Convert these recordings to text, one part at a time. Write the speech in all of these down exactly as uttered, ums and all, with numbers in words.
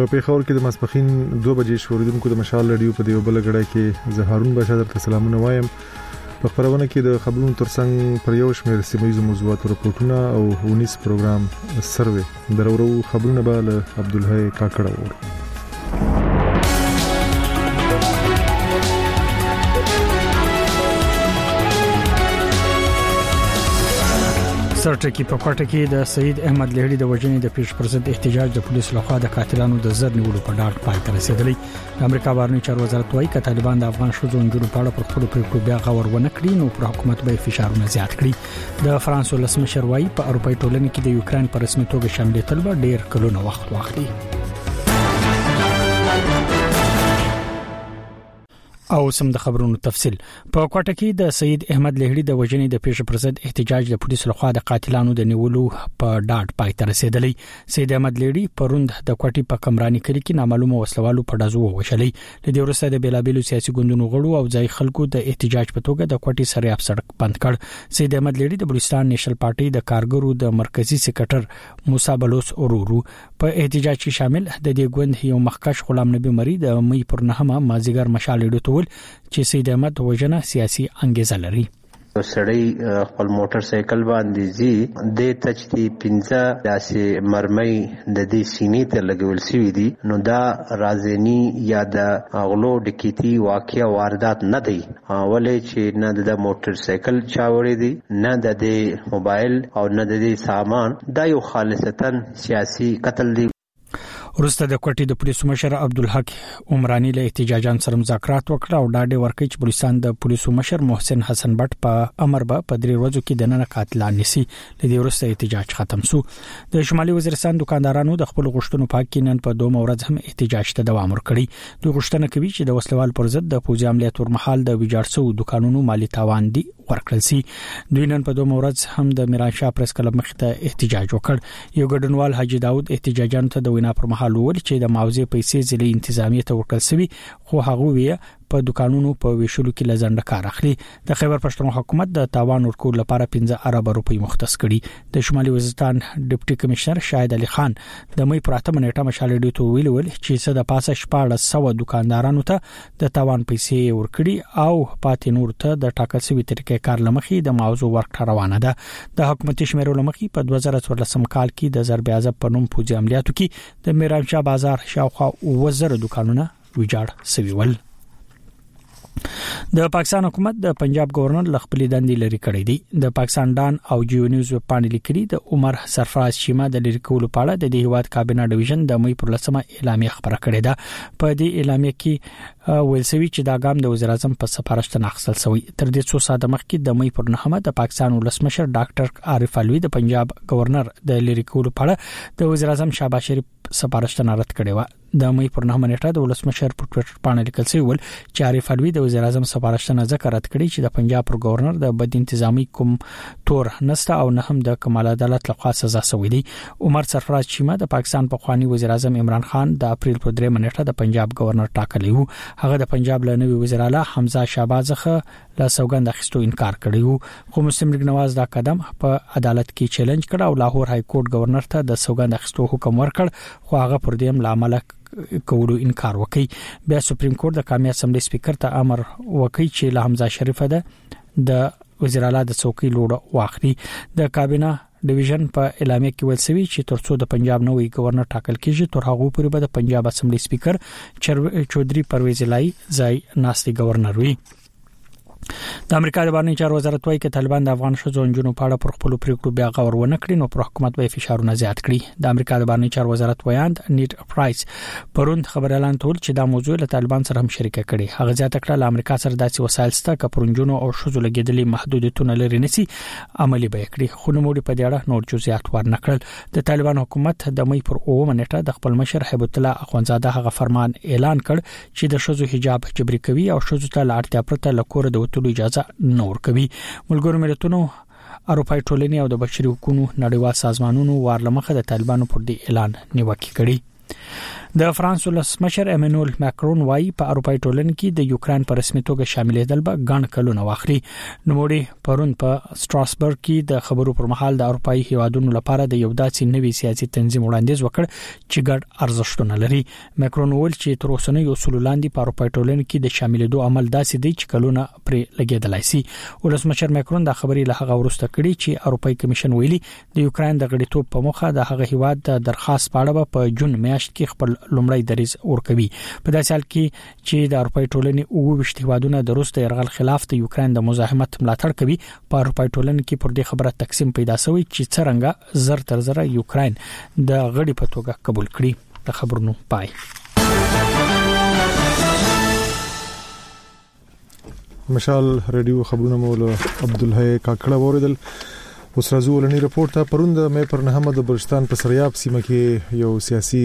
په پیښور کې د ماسپخین دوه بجې شوریدونکو د مشال رادیو په دیو بل غړای کې زهارون بشا درته سلامونه وایم. په خبرونه کې د خبرونو ترڅنګ پر یو شمېر سیمایي موضوعاتو راپورټونه او ونیس پروګرام سروې درورو خبرونه به له عبدالحی کاکړه ور. سرټکی په کوټه کې د سید احمد لهړي د وژنې د پیش پر ضد احتجاج د پولیسو لخوا د قاتلانو د زر نیولو په ډاګ پای ته رسیدلی. د امریکا بهرنی چارو وزارت وايي چې طالبان د افغان شوزو انجونو په اړه پر خپل پریکړو بیا غور ونه کړي نو پر حکومت به فشارونه زیات کړي. د فرانس ولسمشر وايي په اروپאי ټولنه کې د یوکرين په رسمي توګه شاملېدل به ډېر کلونه وخت واخلي. او سم د خبرونو تفصيل. په کوټه کې د سید احمد لهړي د وژنې د پیش پر ضد احتجاج د پولیسو لخوا د قاتلانو د نیولو په ډاډ پای ته رسیدلی. سید احمد لهړي پروند د کوټې په کمرانی کلی کې نامعلومه وسلوالو په دازو وشلې. د دې وروسته د بیلابیلو سیاسي ګوندونو غړو او ځای خلکو د احتجاج په توګه د کوټې سریاب سړک بند کړ. سید احمد لهړي د بلوچستان نېشنل پارټي د کارګرو د مرکزی سکرټر موسی بلوچ اورورو په احتجاج کې شامل. د دې ګوند یو مخکښ غلام نبی مری د مې پر نهمه مازیګر مشال ډیټول چې سید احمد وژنه سیاسي انګیزه لري. سړی خپل موټر سایکل باندې زی د تچتی پنځه داسې مرمۍ د دې سینې ته لګول شوې دي نو دا رازنی یا د اغلو ډکیتی واقعیا واردات نه دی ولې چې نه د موټر سایکل چاوړې دي نه د موبایل او نه د سامان دا یو خالصتا سیاسي قتل دی. ورسته د کوټې د پولیسو مشر عبدالحق عمرانی له احتجاجان سره مذاکرات وکړه او ډاډه ورکړي چې بلوچستان د پولیسو مشر محسن حسن بټ په امر به په درې ورځو کې د نن قاتلان نسی. لدې ورسته احتجاج ختم شو. د شمالي وزیرستان دکاندارانو د خپل غوښتنو په کې نن په دوه ورځ هم احتجاج ته دوام ورکړي. دوی غوښتنه کوي چې د وسلوال پر ضد د پوځي عملیات ورمحال د ویجاړسو دکانونو مالی تاوان دي ورکړل سي. دوی نن په دوه ورځ هم د میرانشاه پریس کلب مخ ته احتجاج وکړ. یو ګډونوال حاجی داود احتجاجانو ته د وینا پر مهال وویل چې د معاوضې پیسې ځلې انتظامیه ته ورکړل شوی خو هغه وی په دکانونو په ویشلو کې لزنده کار اخلي. د خیبر پښتونخوا حکومت د تاوان ورکول لپاره پنځه ارب روپۍ مختص کړي. د شمالي وزیرستان ډیپټي کمشنر شاهد علي خان د مې پر اتمه نیټه مشال ډیو ته ویل چې څه د پاسه شپږ سوه دکاندارانو ته د تاوان پیسې ورکړي او پاتې نور ته د ټاکل شوی طریقې کار لمخي د موضوع ورک روانه ده. د حکومتي شمیرو لمخي په دوه زره څوارلسم کال کې د ضرب اعظم په نوم پوځي عملیاتو کې د میرانشاه بازار شاوخوا وزره دکانونه ویجاړ شوي ول. د پاکستان حکومت د پنجاب گورنر لخپلې دندې لري کړې دي. د پاکستان ډان او جیو نیوز پاڼې لیکلي د عمر سرفراز شیما د لری کولو په اړه د هیواد کابینه ډیویژن د مې پر لسمه اعلامیه خبره کړې ده. په دې اعلامیه کې ویل شوی چې دا ګام د وزیر اعظم په سفارش ته نقل شوی. تر دې څو ساده مخکې د مې پر نهمه د پاکستان ولسمشر ډاکټر عارف علوی د پنجاب گورنر د لری کولو په اړه د وزیر اعظم شهباز شریف سفارش ته رد کړې و. د مې پر نهمه نیټه د ولسمشر په ټوئیټر باندې لیکل شوی ول چې عارف علوی د وزیر اعظم سفارش ته ذکر رد کړی چې د پنجاب پر گورنر د بد انتظامی کوم تور نسته او نه هم د کمال عدالت لخوا سزا شوی دی. عمر سرفراز شیما د پاکستان په خواني وزیر اعظم عمران خان د اپریل په درې نیټه د پنجاب گورنر ټاکلی وو. هغه د پنجاب له نوي وزیر اعلی حمزه شهباز څخه لا سوګند اخیستو انکار کړی وو خو مسلم لیگ نواز دا قدم په عدالت کې چیلنج کړ او لاهور های کورټ گورنر ته د سوګند اخیستو حکم ورکړ خو هغه پر دې عمل کولو انکار وکړي. بیا سپریم کورټ د قومي اسمبلی سپیکر ته امر وکړي چې له حمزه شریفه ده د وزیر اعلی د څوکۍ لوړ واخلي. د کابینه ډیویژن په اعلامیه کې ویل شوی چې ترڅو د پنجاب نوې گورنر ټاکل کیږي تر هغه پورې به د پنجاب اسمبلی سپیکر چودھری پرویز الهی ځای ناستي گورنر وي. د امریکا د بهرنی چارو وزارت وايي چې طالبان د افغان شوزو انجونو په اړه پر خپل پریکړو بیا غور ونه کړي نو پر حکومت به فشارونه زیات کړي. د امریکا د بهرنی چارو وزارت ویاند نیټ پرایس پروند خبر اعلان کړ چې دا موضوع له طالبان سره هم شریک کړي. هغه ځات کړه له امریکا سره داسې وسایل سته چې پرونجونو او شوزو لګیدلې محدودیتونه لري نسی عملی به کړي. خو نو موږ په دې اړه نور جزئیات ورنکړل. د طالبان حکومت د مې پر اوه نیټه د خپل مشر هیبت الله اخوندزاده هغه فرمان اعلان کړ چې د شوزو حجاب جبري کوي او شوزو ته لاړتیا پرته لکور د وټولو اجازه نور کوي. ملګرو ملتونو اروپאי ټولنې او د بشري حقوقو نړیوال سازمانونو وارلمخه د طالبانو پر دې اعلان نیوکه کړې. د فرانس ولسمشر ایمانوئل ماکرون وايي په اروپאי ټولنه کې د یوکرين پر رسمي توګه شاملېدل به ګڼ کلونه واخلي. نوموړي پرون په ستراسبرګ کې د خبرو پر مهال د اروپאי هیوادونو لپاره د یو داسې نوي سیاسي تنظیم وړاندیز وکړ چې ګډ ارزښتونه لري. ماکرون وویل چې تر اوسنۍ اصول لاندې په اروپאי ټولنه کې د شاملېدو عمل داسې دی چې کلونه پرې لګیدلای شي. ولسمشر ماکرون د خبرې له هغه وروسته کړي چې اروپאי کمیشن ویلي د یوکرين د غړیتوب په مخه د هغه هیواد د درخواست پاړه په جون میاشت کې خپل لومړی دریځ ورکوي. په داسې حال کې چې د اروپאי ټولنې او وشت هیوادونه د روس د يرغل خلاف د یوکرين د مزاحمت ملاتړ کوي. په اروپאי ټولنې کې پر دې خبره تقسیم پیدا شوی چې څنګه زر تر زر یوکرين د غړي په توګه قبول کړي. د خبرونو پای. مشال رادیو خبرونه مولا عبدالحی کاکړه وریدل. اوس راځو ولني رپورت ته. پروند مې پر محمد بلوچستان په سریاب سیمه کې یو سیاسي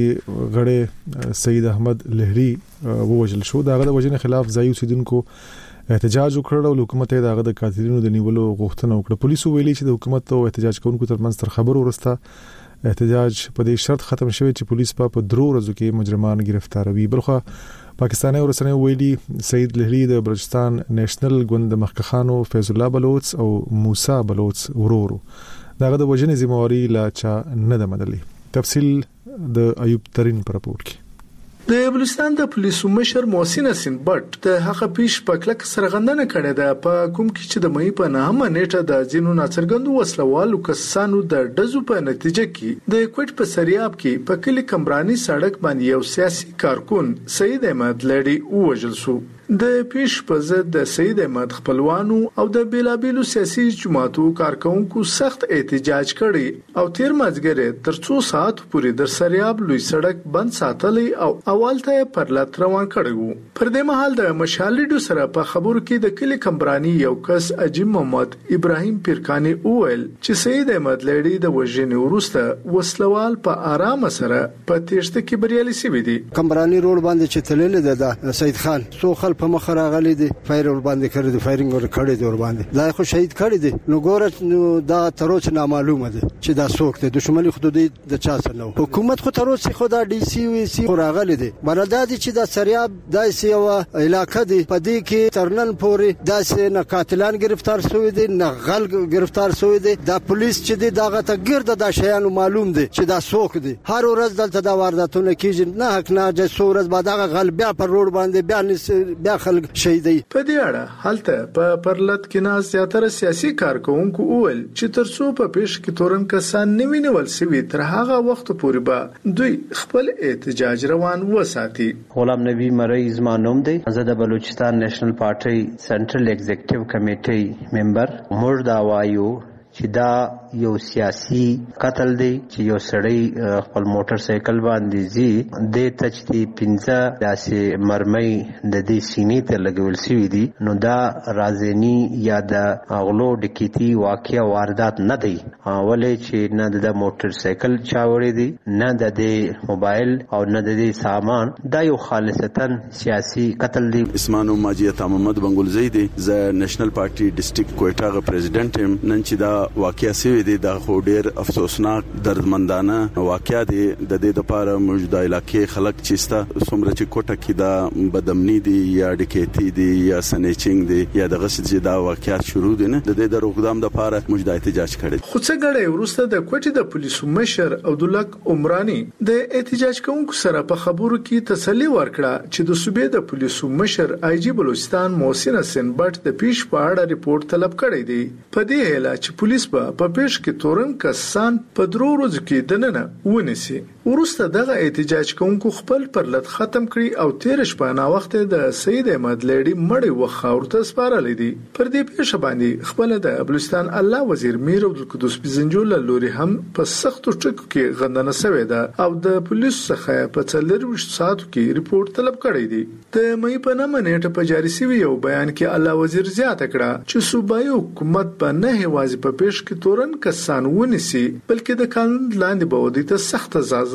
غړی سید احمد لهری ووجل شو. دغه د وجنې خلاف ځای اوسیدونکو احتجاج وکړ او حکومت یې دغه د قاتلینو د نیولو غوښتنه وکړه. پولیسو ویلي چې د حکومت او احتجاج کوونکو ترمنځ تر خبرو وروسته احتجاج په دې شرط ختم شوی چې پولیس په درو ورځو کې مجرمان گرفتاروي. بلخو پاکستاني ورسنه ویلي سید لهری د بلوچستان نېشنل ګوند مخکخانو فیض الله بلوچ او موسی بلوچ ورورو دغه د وجنې ذمہواری لا چا نه د مدلي. تفصیل د ایوب ترين پر راپور کې. د بلوچستان د پولیسو مشر محسن حسین بټ د هغه پیش په کلک سرغندنه کړې ده په کوم کې چې د مې په نامه نیټه د ځینو ناڅرګندو وسلوالو کسانو د دزو په نتیجه کې د کوټ په سریاب کې په کلی کمرانی سړک باندې یو سیاسي کارکون سید احمد لهری ووژل شو. د پیش په ضد د سید احمد خپلوانو او د بیلابیلو سیاسي جماعتو کارکونکو سخت احتجاج کړي او تیر مازګره تر څو ساعت پورې د سریاب لوی سړک بند ساتلې او اول ته پر لات روان کړي. پر دې مهال د مشالډو سره په خبرو کې د کلی کمرانی یو کس عجیب محمد ابراهیم پیرکانی اویل چې سید احمد لهری د وژنې وروسته وسلوال په آرام سره په تیښته کې بریالي شوی دی. کمرانی روډ باندې چې تلل د سید خان سو خل په مخ راغلي دي فایر ور باندې کړی دی فایرینګ ور کړی دی ور باندې دا خو شهید کړی دی. نو ګوره دا تر اوسه نامعلومه ده چې دا څوک دی. دښمنی حدودي د چا سره نو حکومت خو تر اوسه خو دا ډي سي وي سي راغلي دي بلدا دي چې دا سریاب داسې یو علاقه دی په دې کې ترنن پوري داسې نه قاتلان گرفتار شوی دي نه غل گرفتار شوی دي. دا پولیس چې دی داغه ته ګرد د شیانو معلوم دي چې دا څوک دی. هر ورځ دلته دا وارداتونه کیږي نه حق نه چې څو ورځ بعد هغه غل بیا پر روډ باندې بیا بیا خلک شهیدي. په دې اړه حالته په پرلط کې نه زیاتره سیاسي کارکونکو اول چې ترڅو په پیش کې تورن کسان نیول سوي تر هغه وخت پورې به دوی خپل احتجاج روان وساتي. غلام نبی مری زمانوم دی زه د بلوچستان نېشنل پارټي سنټرل ایگزیکټیو کمیټي ممبر. موږ دا وایو چې دا یو سیاسي قتل دی چې یو سړی خپل موټر سایکل باندې زی د تچتی پنځه داسې مرمۍ د دې سینې ته لګول شوی دي. نو دا رازنی یا د اغلو ډکیتی واقعیا واردات نه دی ولې چې نه د موټر سایکل چاوړې دي نه د دې موبایل او نه د دې سامان. دا یو خالصتاً سیاسي قتل دی. اسمانو ماجیت محمد بنگلزی دی ز نېشنل پارټي ډیسټریکټ کوټا غ پریزیډنټ هم نن چې دا واقعیا سوی دی دا خو ډیر افسوسناک دردمندانه واقعیا دی. د دې لپاره موجوده علاقې خلک چې ستا څومره چې کوټه کې دا بدامني دي یا ډکیتی دي یا سنیچینګ دي یا دغه څه دا واقعیت شروع دي نه د دې د روغدام لپاره موجوده احتجاج کړي. خو څه غړي ورسته د کوټې د پولیسو مشر عبداللک عمرانی د احتجاج کوونکو سره په خبرو کې تسلی ورکړه چې د صوبې د پولیسو مشر آی جی بلوچستان محسن حسین بټ د پیش په اړه ریپورت طلب کړی دی. په دې هله چې پولیس په په پیش کې تورن کسان په درو ورځو کې دننه ونیسي. ورسته دغه احتجاج کوونکو خپل پرلط ختم کړي او تیر شپه نا وخت د سید احمد لهری مړی وخاورته سپارل دي. پر دې پیښه باندې خپل د بلوچستان الله وزیر میر عبدالقدوس بزنجول لوري هم په سختو ټکو کې غندنه شوې ده او د پولیسو څخه په څلور ساعتو کې ریپورت طلب کړی دی. د مې په نامه نیټه په جاري شوی یو بیان کې الله وزیر زیاته کړه چې صوبایي حکومت په نه هوازي په پیښ کې تورن کسان ونیسي بلکې د قانون لاندې به ودی ته سخت سزا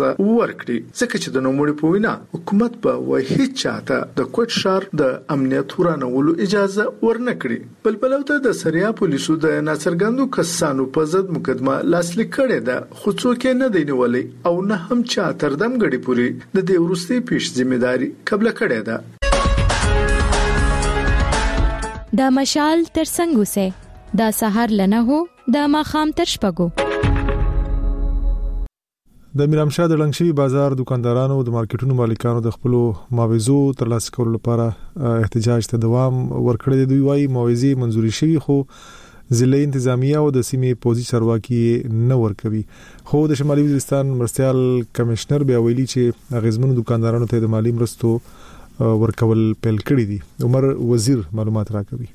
اجازه ورکړي ځکه چې د نوموړي په وینا حکومت به وایي هیڅ چاته د کوټ شهر د امنیت ورانولو اجازه ورنکړي. بلبلو ته د سریا پولیسو د ناڅرګندو کسانو په ضد مقدمه لاسلیک کړې ده خو څوک نه دی نیولې او نه هم چا تر دم غړي پوری د دې ورستي پیش ځمېداري قبل کړې ده. د مشال تر څنګه سه د سحر لنه هو د ماخام تر شپګو. د میرامشاه د لنګشي بازار دکاندارانو د مارکیټونو مالکانو د خپل معاوضو ترلاسه کولو لپاره احتجاج ته دوام ورکړی. دوی وايي معاوضي منزوري شوی خو ضلعي انتظامیه او د سیمې پوزي چارواکي نه ورکوي. خو د شمالي وزیرستان مرستيال کمشنر بیا ویلي چې غزمنو دکاندارانو ته د مالی مرستو ورکول پیل کړی دي. عمر وزیر معلومات راکوي.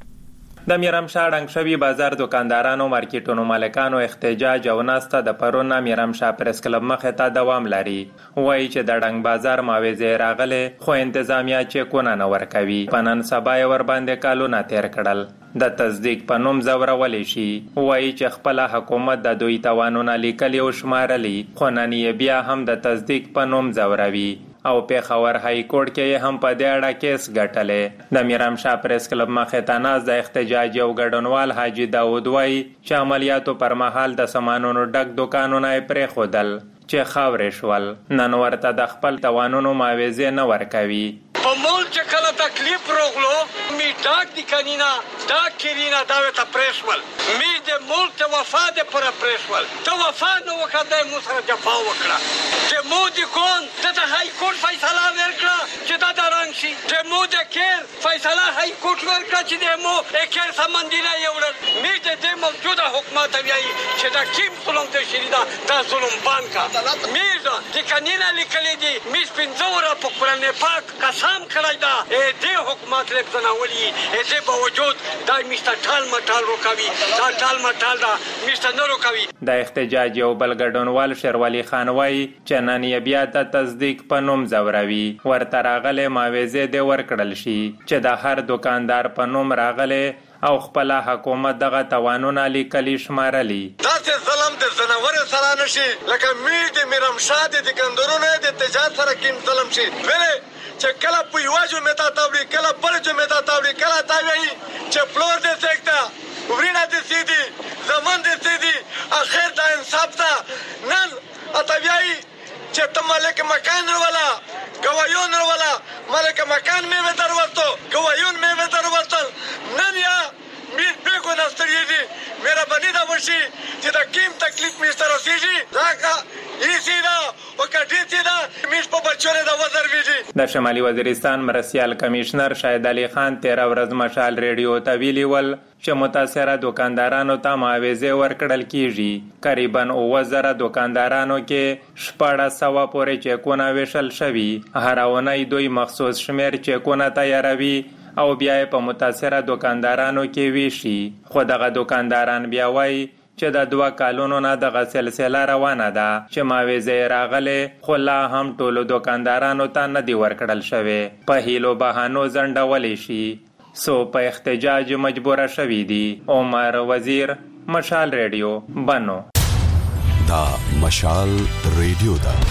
د میرامشاه ډنګشوي بازار دکاندارانو مارکیټونو مالکانو احتجاج او ناسته د پرونه میرامشاه پریس کلب مخه ته دوام لري. وایي چې د ډنګ بازار معاوضه راغله خو انتظامیه چکونه نه ورکوي. پنن سبا یې ور باندې کالونه تیر کړل د تصدیق په نوم زورولې شي. وایي چې خپل حکومت د دوی توانونه لیکلي او شمارلي خو نن یې بیا هم د تصدیق په نوم زوروي او په خبر های کورټ کې هم په دې اړه کیس ګټلې. د میرامشاه پریس کلب مخه ته ناز د احتجاج یو ګډونوال حاجی داوود وایي چې عملیاتو پر مهال د سامانونو ډک دکانونه پرې خودل چې خاورې شول نن ورته د خپل توانونو معاوضه نه ورکوي. په مول چې کله تکلیف روغلو می ډاک دی کنینا ډاک کرینا دا ته پریشول می د مول ته وفا ده پر پریشول ته وفا نو وکړه مو سره جفا وکړه چې مو دي کون ته های کورټ فیصله ورکړه چې دا درنګ شي چې مو د کیر فیصله های کورټ ورکړه چې د مو اکر سمندینه یوړل می د دې موجوده حکومت ویایي چې دا کیم ظلم ته شریدا دا ظلم بانکا می د کنینا لیکلې دي می سپینځورا په قران پاک قسم کړی دا دې حکومت له بناولي دې باوجود دا میسته ټال مټال روکوي دا ټال مټال دا میسته نه روکوي. د احتجاج یو بل ګډونوال شیروالي خان وایي چې نن یې بیا د تصدیق په نوم زوروي ورته راغله معاوضه دې ورکړل شي چې د هر دکاندار په نوم راغله او خپل حکومت دغه توانونه لیکلي شمارلي. دا چې ظلم د زناور سره نشي لکه می د میرامشاه د دکاندارونو د تجارت سره کوم ظلم شي ویلې چې کله په یواجو متا تاوړي کله پرجو متا تاوړي کله تا وی چې فلور دې سیکتا ورینه دې سیدي زمون دې سیدي اخر دا انصاف تا نن اتویای چې ته مالک مکان ولا گوايون ولا مالک مکان مې ودر ورته گوايون مې ودر ورته نن یا میر بیگو نستری دی میرا بنی دا ورشی چې دا کیم تکلیف می سره سیږي راکا ایسی دا وکټی تی دا میش په بچونه دا وزر ویږي. د شمالي وزیرستان مرستيال کمشنر شاهد علي خان تیر ورځ مشال ریډیو ته ویلي ول چې متاثره دکاندارانو ته معاوضه ورکړل کیږي. قریبا اوه زره دکاندارانو کې شپږ سوه پورې چکونه ویشل شوي. هر اونۍ دوی مخصوص شمیر چکونه تیاروي او بیا په متاثره دکاندارانو کې ویشي. خو دغه دکانداران بیا وایي چې د دوه کالونو نه دغه سلسله روانه ده چې معاوضه راغله خو لا هم ټولو دکاندارانو ته نه دی ورکړل شوی. په هیلو بهانو ځنډولی شي سو په احتجاج مجبوره شوي دي. عمر وزیر، مشال ریډیو، بنو. دا مشال ریډیو ده.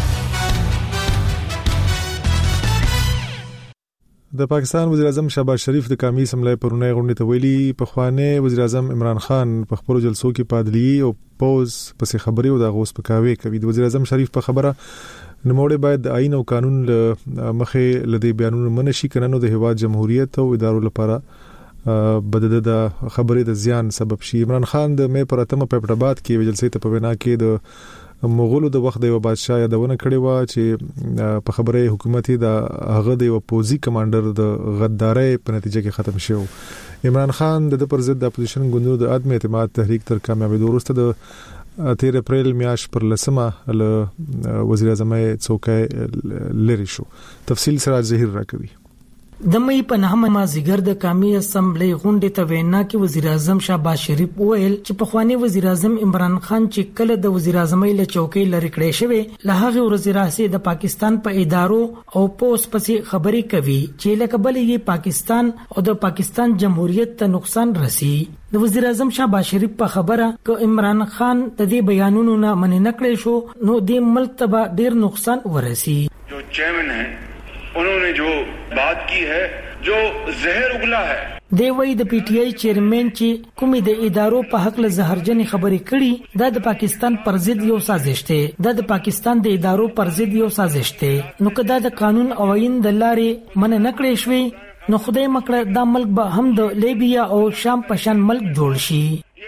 د پاکستان وزیر اعظم شهباز شریف د قومي اسمبلی پرونی غونډې ته ویلي پخوانی وزیر اعظم عمران خان په خپل جلسو کې پادلی او پوز پسې خبري او د غوس پکاوي کوي. د وزیر اعظم شریف په خبره نوموړي باید د آئین او قانون له مخې لدی بیانونه منشي کنه د هیواد جمهوریت او ادارو لپاره بدده د خبرې د زیان سبب شي. عمران خان د مې پر اتمه په پټاباد کې جلسې ته په وینا کې د مغولو د وخت د یو بادشاه یادونه کړې و چې په خبره حکومتي د هغه د یو پوزي کمانډر د غدارۍ په نتیجه کې ختم شو. عمران خان د پر ضد د اپوزیشن ګوندونو د عدم اعتماد تحریک تر کامیابی وروسته د تیر اپریل میاشت پر لسمه له وزیر اعظم څوکۍ لري شو. تفصیل سراج ظهیر راکوي. د مې په نهمه مازیګر د قومي اسمبلی غونډې ته وینا کې وزیر اعظم شهباز شریف وویل چې په خواني وزیر اعظم عمران خان چې کله د وزیر اعظم له چوکۍ لری کړې شوی له هغه ورځې راځي د پاکستان په ادارو او پوس پسې خبرې کوي چې لکه بلې پاکستان او د پاکستان جمهوریت ته نقصان رسی. د وزیر اعظم شهباز شریف په خبره ک عمران خان د دې بیانونو نه منې نکړې شو نو د ملک ته ډیر نقصان ورسی. جو چیئرمین ہے انہوں نے جو بات کی ہے جو زہر اگلا ہے دی وی د پی ټی آی چیئرمین چې کومې د ادارو په حق له زهرجن خبرې کړي دا د پاکستان پر ضد یو سازش دی دا د پاکستان د ادارو پر ضد یو سازش دی نو کدا د قانون او آئین د لارې من نه کړې شوی نو خدای مکړه دا ملک به هم د لیبیا او شام پشان ملک جوړ شي.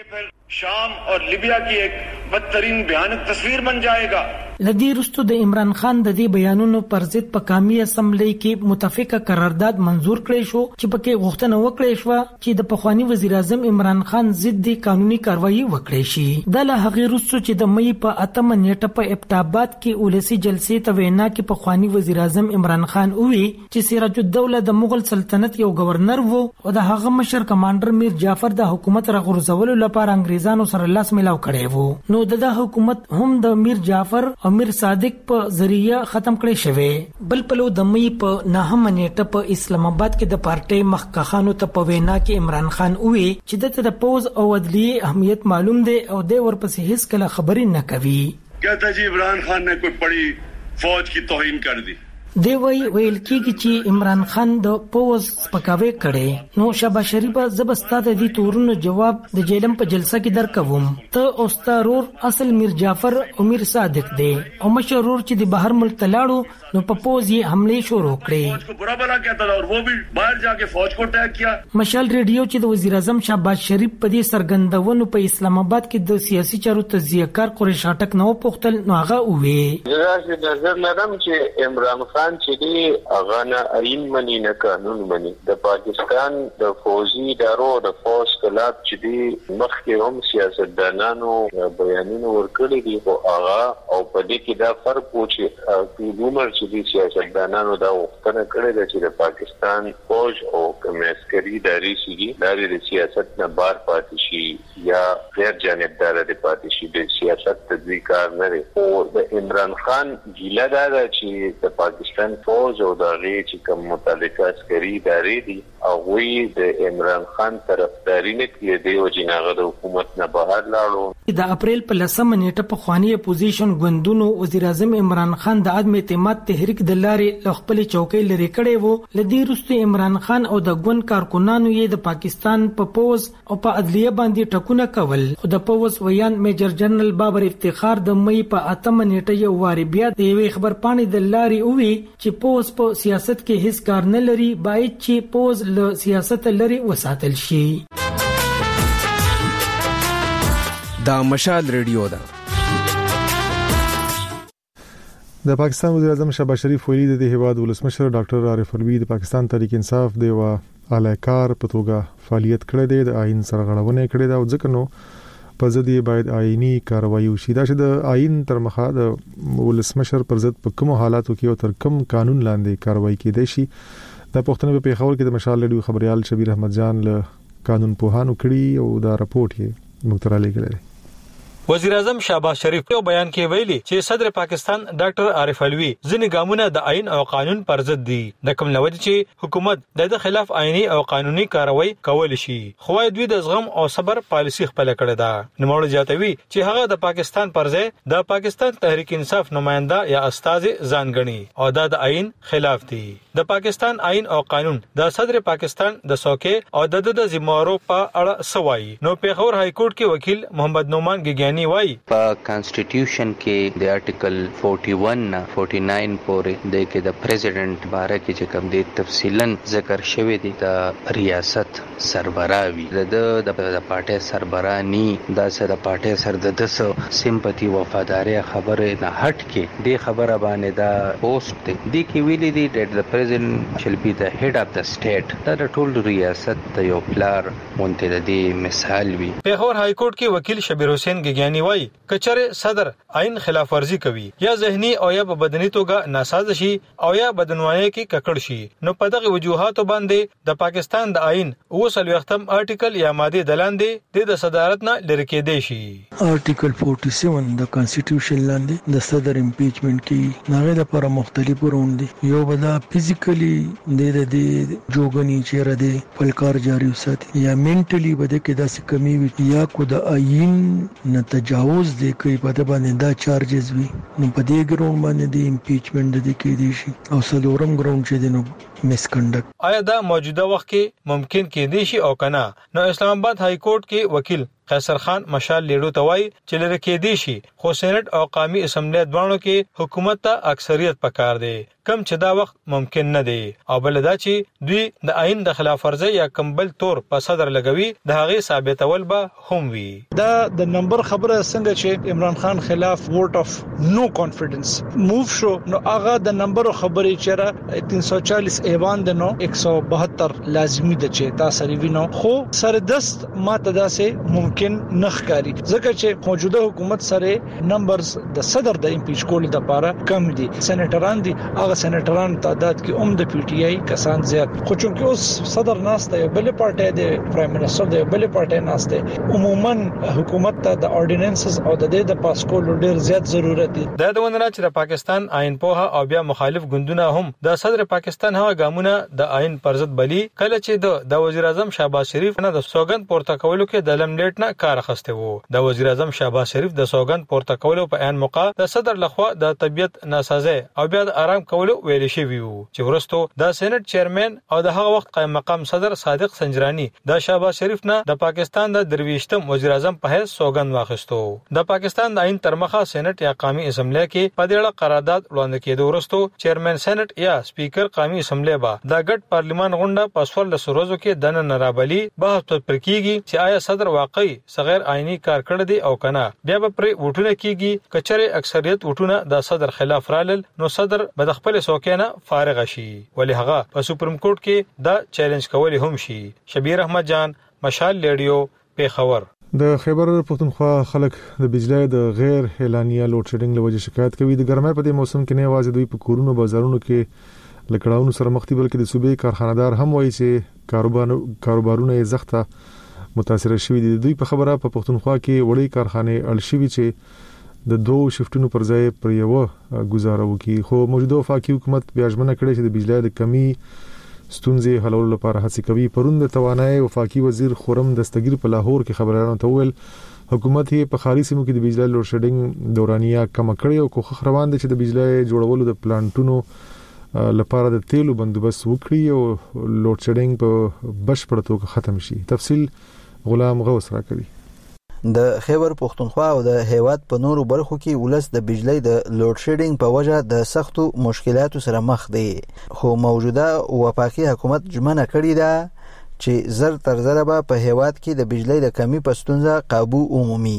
شام اور لیبیا کی ایک بدترین بھیانک تصویر بن جائے گا. لدی رستو د عمران خان د دې بیانونو پر ضد په قومي اسمبلی کې متفقه قرارداد منزور کړی شو چې پکې غوښتنه وکړې شو چې د پخوانی وزیر اعظم عمران خان ضد قانوني کاروایی وکړي شي. د له هغه رستو چې د مې په اتمه نیټه په ابټاباد کې ولسی جلسې ته وینا کې پخوانی وزیر اعظم عمران خان وی چې سراج الدوله د مغل سلطنت یو گورنر وو او د هغه مشر کمانډر میر جعفر د حکومت راغورځولو لپاره انګریزانو سره لاس ملاو کړی وو نو د حکومت هم د میر جعفر امیر صادق په ذریعہ ختم کړي شوی. بل پلو د مې په نهمه نیټه په اسلام آباد کې د پارټي مخکخانو ته په وینا کې عمران خان وی چې د پوز او عدلیه اهمیت معلوم دی او د ورپسې هیڅ کله خبرې نه کوي. کہتا جی عمران خان نے کوئی بڑی فوج کی توہین کر دی. دی وی ویل کېږي چې عمران خان د پوز سپکاوي کړي نو شهباز شریف زبستا د دې تورونو جواب د جیلم په جلسه کې درکوم ته اوستارور اصل میر جعفر او میر صادق دی او مشرور چې د بهر ملک تلاړو نو په پوز یې حمله شروع کړې. فوج کو برا بلا کہتا تھا اور وہ بھی باہر جا کے فوج کو اٹیک کیا. مشال ریډیو چې د وزیر اعظم شهباز شریف په دې سرګندونو په اسلام آباد کې د سیاسي چارو تجزیه کار قریش اٹک نو پختل نو هغه وې زه نظر لرم چې عمران خان چې دی هغه نه آئین مني نه قانون مني. د پاکستان د فوجي ادارو د فوج خلاف چې دی مخکې هم سیاستدانانو بیانونه ورکړي دي خو هغه او په دې کې دا فرق و چې عمر چې دی سیاستدانانو دا وختونه کړي دي چې د پاکستان فوج او کوم عسکري ادارې شي دا د سیاست نه بار پاتې شي یا غیر جانبدار دي پاتې شي د سیاست تدوی کار نه لري. او د عمران خان ګیله دا ده چې د پاکستان فوج او د غي چې کوم متعلقه عسکري ادارې دي او وی د عمران خان طرفداري نه کوي دی او جناغه د حکومت نه بهر لاړو. د اپریل په لسمه نیټه په خواني اپوزیشن ګوندونو وزیر اعظم عمران خان د عدم اعتماد تحریک د لارې ل خپل چوکۍ لري کړي وو. لدی رستو عمران خان او د ګوند کارکونانو یې د پاکستان په پوز او په عدلیه باندې ټکونه کول. خو د پوز ویان میجر جنرال بابر افتخار د مې په اتمه نیټه یو واری بیا د یوې خبر پاڼې د لارې وی چې پوز په سیاست کې هیڅ کار نه لري باید چې پوز له سیاست لري وساتل شي. دا مشال ریډیو ده. د پاکستان وزیر اعظم شهباز شریف ویلي د هیواد ولسمشر ډاکټر عارف الوی د پاکستان تحریک انصاف دی وا اعلیکار په توګه فعالیت کړی دی د آئین سرغړونه کړې ده او ځکه نو په ضد یې باید آئینی کاروایی وشي. دا چې د آئین تر مخه د ولسمشر پر ضد په کوم حالاتو کې او تر کوم قانون لاندې کاروایی کېدای شي د پښتنو په پیښور کې د مشال لډیو خبريال شبیر احمد جان له قانون پوهانو کړي او دا راپورټ یې مخترالي کړی. وزیر اعظم شهباز شریف په بیان کې ویلي چې صدر پاکستان ډاکټر عارف الوی ځینې ګامونه د آئین او قانون پر ضد دي د کوم لوري چې حکومت د خلاف آئینی او قانوني کاروایی کول شي خو دوی د زغم او صبر پالیسي خپل کړې ده. نوموړ جاتوي چې هغه د پاکستان پر ځای د پاکستان تحریک انصاف نماینده یا استاد ځان غني او د آئین خلاف دي. د پاکستان آئین او قانون د صدر پاکستان د څوکۍ او د د ذمہارو په اړه سوای. نو پیښور های کورټ کې وکیل محمد نومان ګیګیانی وای په کانسټیټیوشن کې د آرټیکل اکتالیس نه انچاس پورې د کې د پریزیډنټ باره کې چې کوم د تفصیلا ذکر شوی دی د ریاست سربراوي د د پارټي سربرانی د سره پارټي سر د دس سیمپتی وفاداری خبره نه هټ کې د خبره باندې دا پوسټ دی د کې ویلي دی د president shall be the head of the state. دا د ټول ریاست د یو پلار مونته د مثال وي. پیښور های کورټ کې وکیل شبیر حسین ګګیانی وایي کچره صدر عین خلاف ورزي کوي یا ذهني او یا په بدني توګه ناساز شي او یا بدنوایي کې ککړ شي نو په دغه وجوهاتو باندې د پاکستان د عین اوسل وختم آرټیکل یا ماده دلاندې د صدارت نه لری کېدې شي. آرټیکل forty-seven د کانسټیټیوشن لاندې د صدر امپیچمنت کې ناغه لپاره مختلف روند دي. یو بدا فزیکلی د دې جوګنی چیرې د فلکار جاری وساتي یا منټلی بده کې داسې کمی وي یا کو د عین نه تجاوز دی کوي په دې باندې دا چارجز وي نو په دې ګراوند باندې د امپیچمنت د کې دي شي او سلورم ګراوند چې د نو مس کنډکټ. آیا دا موجوده وخت کې ممکن کې دي شي او کنه؟ نو اسلام آباد های کورټ کې وکیل قیصر خان مشال لیډو توای چې لری کې دي شي خو سېنات او قومي اسمبلی دوانو کې حکومت ته اکثریت پکار دی کم چې دا وخت ممکن نه دی او بل دا چې دوی د عین د خلاف ورزي یا کمبل تور په صدر لګوي د هغه ثابتول به هم وي. دا د نمبر خبره څنګه چې عمران خان خلاف ووټ اف نو کانفیډنس موو شو نو هغه د نمبر خبرې چیرې تین سو چالیس ایوان د نو ایک سو بہتر لازمی د چې تاسو ریوینو خو سردست ماته داسې ممکن نخکاری ځکه چې موجوده حکومت سره نمبرز د صدر د امپیچ کول د لپاره کم دي. سېنیټران دي هغه سېنیټران تعداد کې عمده پی ټی آی کسان زیات خو چونکه اوس صدر ناسته یو بل پارټي د پرایم منسٹر د بل پارټي ناسته عموما حکومت ته د اورډیننسز او د دې د پاس کولو ډیر زیات ضرورت دي. د دوندره چې د پاکستان آئین په او بیا مخالف ګوندونه هم د صدر پاکستان هغه ګامونه د آئین پرځد بلی کله چې د د وزیر اعظم شهباز شریف نه د سوګند پورته کولو کې د لملیټ نه کار اخسته وو. د وزیر اعظم شهباز شریف د سوګند پورته کولو په عین موقع د صدر لخوا د طبيعت ناسازه او بیا د آرام کولو ویل شي ویو چې ورستو د سېنات چیرمن او د هغه وخت قائم مقام صدر صادق سنجرانی د شهباز شریف نه د پاکستان د درویشتم وزیر اعظم په حیث سوګند واخیستو. د پاکستان د عین ترمخه سېنات یا قومي اسمبلی کې په دې اړه قرارداد وړاندې کېدو ورستو چیرمن سېنات یا سپیکر قومي اسمبلی با د ګډ پارلیمان غونډه په سوال سروزو کې د نن رابلی بحث پر کیږي چې آیا صدر واقعي صغیر آئینی کار کړی دی او کنه بیا به پر وټونه کیږي کچره اکثریت وټونه د صدر خلاف رالل نو صدر به خپل سوکینه فارغ شي ولی هغه په سپریم کورټ کې دا چیلنج کولی هم شي. شبیر احمد جان مشال لیډیو پیښور. د خیبر پختونخوا خلک د بجلی د غیر اعلانیه لوډ شیډینګ لوجه شکایت کوي. د ګرمۍ په دې موسم کې نه یوازې دوی په کورونو بازارونو کې لکړاونو سره مخ دي بلکې د صوبې کارخانه‌دار هم وایي چې کاروبار کاروبارونه یې زخته متاثر شوي دي. دوی په خبره په پختونخوا کې وړي کارخانه اړ شوي چې د دوه شفټونو پر ځای پر یو گزاره وکي خو موجوده وفاقي حکومت بیا ژمنه کړې چې د بجلی د کمی ستونزې حلولو لپاره هڅې کوي. پرون د توانایي وفاقي وزیر خورم دستگیر په لاهور کې خبرانو ته ویل حکومت یې په خاري سیمو کې د بجلی لوډ شیډینګ دورانیه کم کړې او کوخ روان دي چې د بجلی جوړولو د پلانټونو لپاره د تیلو بندوبست وکړي او لوډ شیډینګ په بشپړ توګه ختم شي. تفصیل غلام غوث راکوي. د خیبر پختونخوا او د هیواد په نورو برخو کې ولس د بجلی د لوډ شیډینګ په وجه د سختو مشکلاتو سره مخ دی خو موجوده وفاقي حکومت ژمنه کړې ده چې زر تر زره به په هیواد کې د بجلی د کمی په ستونزه قابو عمومي.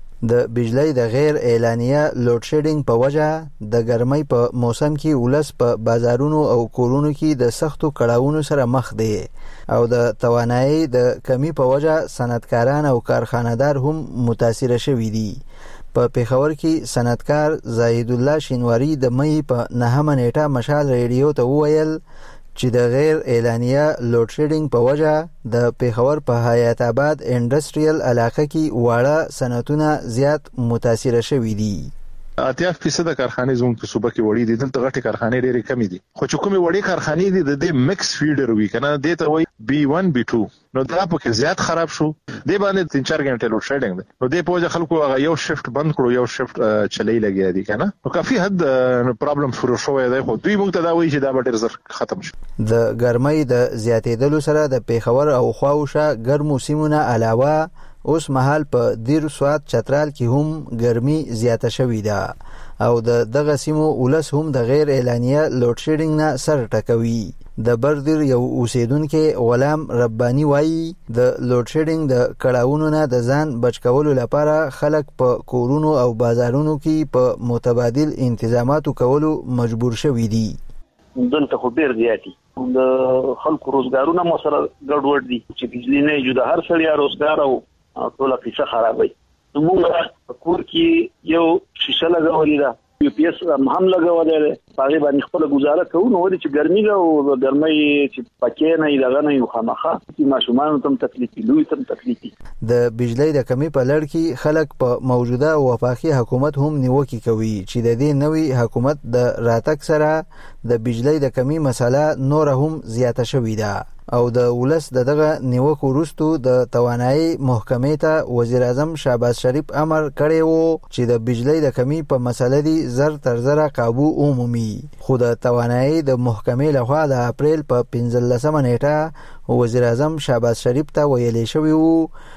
د بجلی د غیر اعلانیه لوډ شیډینګ په وجه د ګرمۍ په موسم کې ولس په بازارونو او کورونو کې د سختو کړاوونو سره مخ دی او د توانایي د کمی په وجه صنعتکاران او کارخانه‌دار هم متاثر شوي دي. په پیښور کې صنعتکار زاهد الله شینواری د مې په نهمه نیټه مشال ریډیو ته وویل چې د غیر اعلانیه لوډ شیډینګ په وجه د پیښور په حیات آباد انډستریال علاقه کې واړه صنعتونه زیات متاثر شوي دي. اتیا فیصد کارخانې زموږ په صوبه کې وړي دي. دلته غټي کارخانې ډېرې کمې دي خو چې کومې وړي کارخانې دي د دې مکس فیډر وی کنه د ته وای بی ون بی ټو نو دا په کې زیات خراب شو. دی باندې تین چار غنټه لوډ شیډینګ دی نو د پوجا خلکو هغه یو شفت بند کړو یو شفت چلی لګیا دي کنه نو کافي حد پرابلم شروع شوی دی خو دوی موږ ته دا وایي چې دا به ډېر زر ختم شي. د ګرمۍ د زیاتېدلو سره د پیښور او خواوشه ګرمو سیمونه علاوه اوس مهال په دیر سواد چترال کې هم ګرمي زیاته شوې ده او د دغه سیمو ولس هم د غیر اعلانیه لوډ شیډینګ نه سر ټکوي. د بردیر یو اوسیدونکو غلام ربانی وایي د لوډ شیډینګ د کړهونو نه د ځان بچ کولو لپاره خلک په کورونو او بازارونو کې په متبادل انتظاماتو کولو مجبور شوي دي. دلته خو ډیر زیاتی د خلکو روزګارونه مو سره ګډوډ دي چې بجلی نه جوړه هر سړی روزګار او ټول قصه خرابوي. موږ کور کې یو شیشه لګولې ده، یو پی اس هم لګولې ده، هغه باندې خپل گزاره کوو. نو ولې چې ګرمي ده او ګرمي چې پکې نه دغه نه یو خامخا چې ماشومان تم تکلیف لوي تم تکلیف. د بجلی د کمی په لړ کې خلک په موجوده وفاقي حکومت هم نیوکه کوي چې د دې نوې حکومت د راتګ سره د بجلی د کمی مسله نور هم زیاته شوې ده او د ولس دغه نیوکو وروسته د توانایي محکمې ته وزیر اعظم شهباز شریف امر کړی وو چې د بجلی د کمی په مسله دی زر تر زره قابو عمومي. خو د توانایي د محکمې لخوا د اپریل په پنځلسمه نیټه وزیر اعظم شهباز شریف ته ویلي شوی وو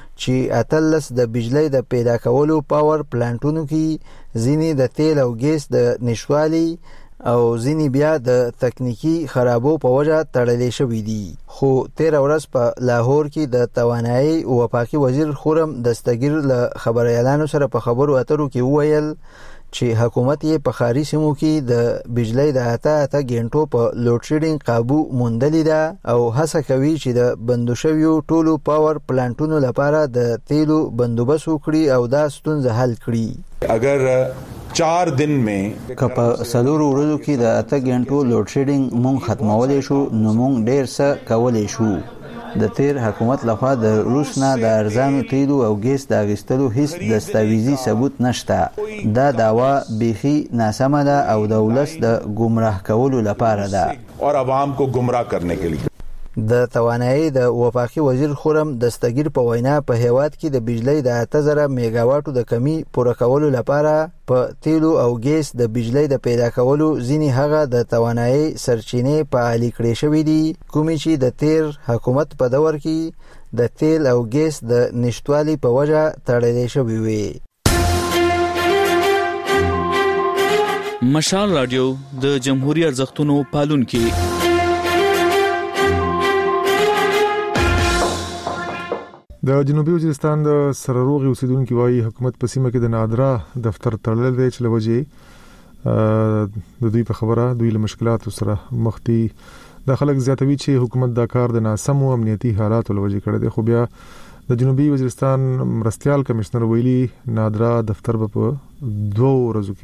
چې اتلس د بجلی د پیدا کولو پاور پلانټونو کې ځینې د تیل او ګیس د نشوالي او ځینې بیا د تکنیکی خرابو په وجه تړلې شوې دي. خو تیر ورځ په لاهور کې د توانایي وفاقي وزیر خورم دستګیر له خبريالانو سره په خبرو اترو کې وویل چې حکومت یې په ښاري سیمو کې د بجلی د اته اته غنټو په لوډ شیډینګ قابو موندلې ده او هڅه کوي چې د بندو شویو ټولو پاور پلانټونو لپاره د تیلو بندوبست وکړي او دا ستونزه حل کړي. اگر چار دن میں کپ سلورو ورځو کې د اته غنټو لوډ شیډینګ مونږ ختمولې شو نو مونږ ډیر څه کولې شو. د تیر حکومت لخوا د روس نه د ارزانو تیلو او ګیس د اغستلو هیڅ دستاویزي ثبوت نشته. دا داوا بیخي ناسمه ده او د ولس د گمراه کولو لپاره ده اور عوام کو گمراه کرنے کے لیے. د توانایي د وفاقي وزیر خورم دستګیر په وینا په هیواد کې د بجلی د اته زره میگا واټو د کمی پوره کولو لپاره په تیلو او ګیس د بجلی د پیدا کولو ځینې هغه د توانایي سرچینې فعالي کړې شوې دي کومې چې د تیر حکومت په دور کې د تیل او ګیس د نشټوالي په وجه تړلې شوې وي. مشال رادیو د جمهوریت ارزښتونو پالونکي. د جنوبي وزیرستان د سرروغي اوسیدونکو وايي حکومت په سیمه کې د نادرا دفتر تړل دی چې لوجه د دوی په خبره دوی له مشکلاتو سره مخ دي. د خلک زیاتوي چې حکومت دا کار د ناسمو امنیتي حالاتو لوجه کړی دی. خو بیا د جنوبي وزیرستان مرستيال کمشنر ویلي نادرا دفتر په دوه ورځو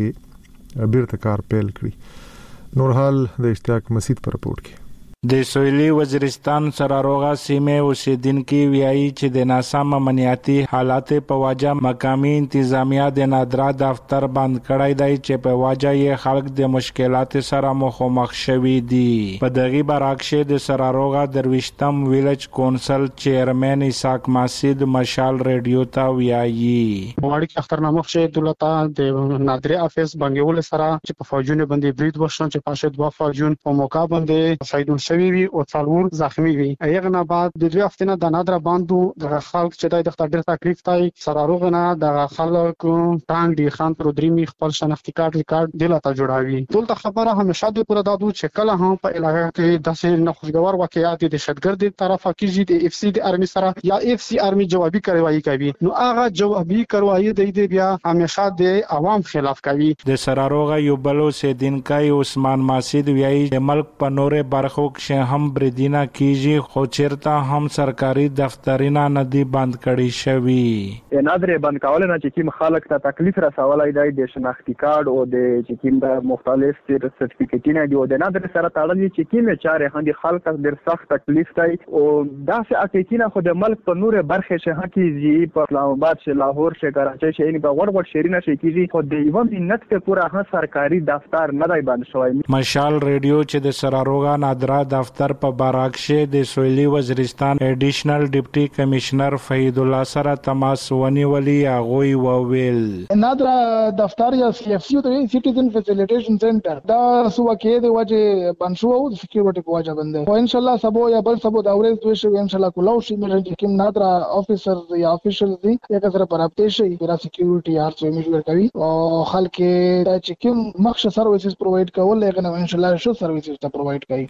کې بیرته کار پیل کړی. نور حال د اشتیاق مسید پر رپورت کې. د سویلي وزیرستان سراروغا سیمه اوسیدونکو ویایي چې د ناسم امنیتي حالات په وجه مقامي انتظامیه د نادرا دفتر بند کړی دی چې په وجه یې خلک د مشکلات سره مخامخ شوي دي. په دغه برعکس د سراروغا درويشتم ویلج کونسل چیرمن اسحاق مسید مشال رادیو ته ویایي وړي کې اخترنامه شې دولت د نادرا افیس بنګول سره چې په فوجونه باندې برید وشو چې پاشه دوه فوجون په موقع باندې شهیدون شوی وي او څلور زخمی وي. هغه نه بعد د دوه هفتې نه د نادرا باندو د خلک چې د ډېر تکلیف تای سراروغ نه د خلک ټانګ دی خان پر درېمي خپل شناختی کارت ریکارډ دلته جوړاوي. ټول ته خبره همیشه د پوره دادو چې کله هم په علاقه کې داسې نخښګور واقعیات د شتګرد د طرفه کېږي د اف سی د ارمي سره یا اف سی ارمي جوابي کاروایی کوي نو هغه جوابي کاروایی د دې بیا همیشه د عوام خلاف کوي. د سراروغ یو بلو سیدینکای عثمان مسید ویایي د ملک په نورې برخو کې هم بریدینه کیږي خو چیرته هم سرکاري دفترونه نه دي بند کړي شوي. نادر بند کول نه چې کوم خلک ته تکلیف رسولای دی د شناختی کارت او د چې کوم د مختلف سرټیفیکټونه دی او د نادر سره تړلې چې کوم چارې هندي خلک ډېر سخت تکلیف دی او داسې اکیتینه خو د ملک په نورې برخه شه کیږي په اسلام آباد شه لاهور شه کراچۍ شه یعنی په وړ وړ شهرونه شه کیږي خو د یو منت په پورا هغه سرکاري دفتر نه دی بند شوی. مشال رادیو چې د سراروغا نادرا دفتر په باراکشه د سویلي وزیرستان ایډیشنل ډیپټي کمشنر فهید الله سره تماس ونیولي هغه وویل نادرا دفتر یا سی اف سی د سټیزن فیسیلیټیشن سنټر دا سو کې د وجه بنشو او سکیورټي په وجه باندې او ان شاء الله سبو یا بل سبو دا ورځ دوی شو ان شاء الله کولاو شي مې کوم نادرا افیسر یا افیشل دي یک سره پر اپډیټ شي پر سکیورټي هر څه میجر کوي او خلک د چې کوم مخشه سرویسز پروواید کول لګنه ان شاء الله شو سرویسز ته پروواید کوي. یو د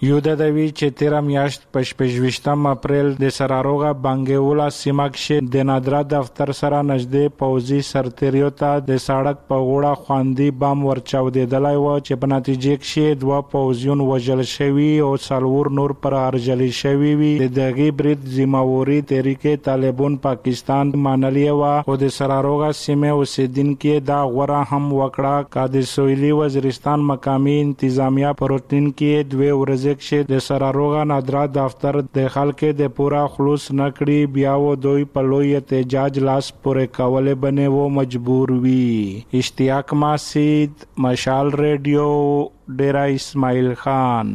شوی چې تیر میاشت په شپږم اپریل د سراروغه بانګولا سیمه کې د نادرا دفتر سره نږدې پوزي سرتریو ته د سړک په غوړه خواندي بم ورچاودېدلای و چې په نتیجه کې دوه پوزیون وژل شوی او څلور نور پر ارجل شوی وي. د دغه برید ذمہواری تحریک طالبان پاکستان منلې و او د سراروغه سیمه اوسیدونکو دا غوړه هم وکړه کا د سویلي وزیرستان مقامی انتظامیه پروتین کې دوه ورځې کې د سراروغه نادرا دفتر د خلکو د پورا خلوص نکړي بیا و دوی په لوی احتجاج لاس پورې کولې بنه و مجبور وي. اشتیاق ماسید، مشال ریډیو، ډیرا اسماعیل خان.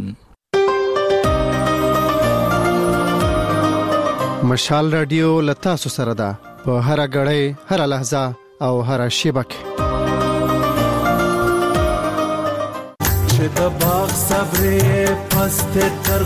مشال ریډیو لتا سره ده په هر غړې هر لحظه او هر شیبه چې د باغ صبرې پست تر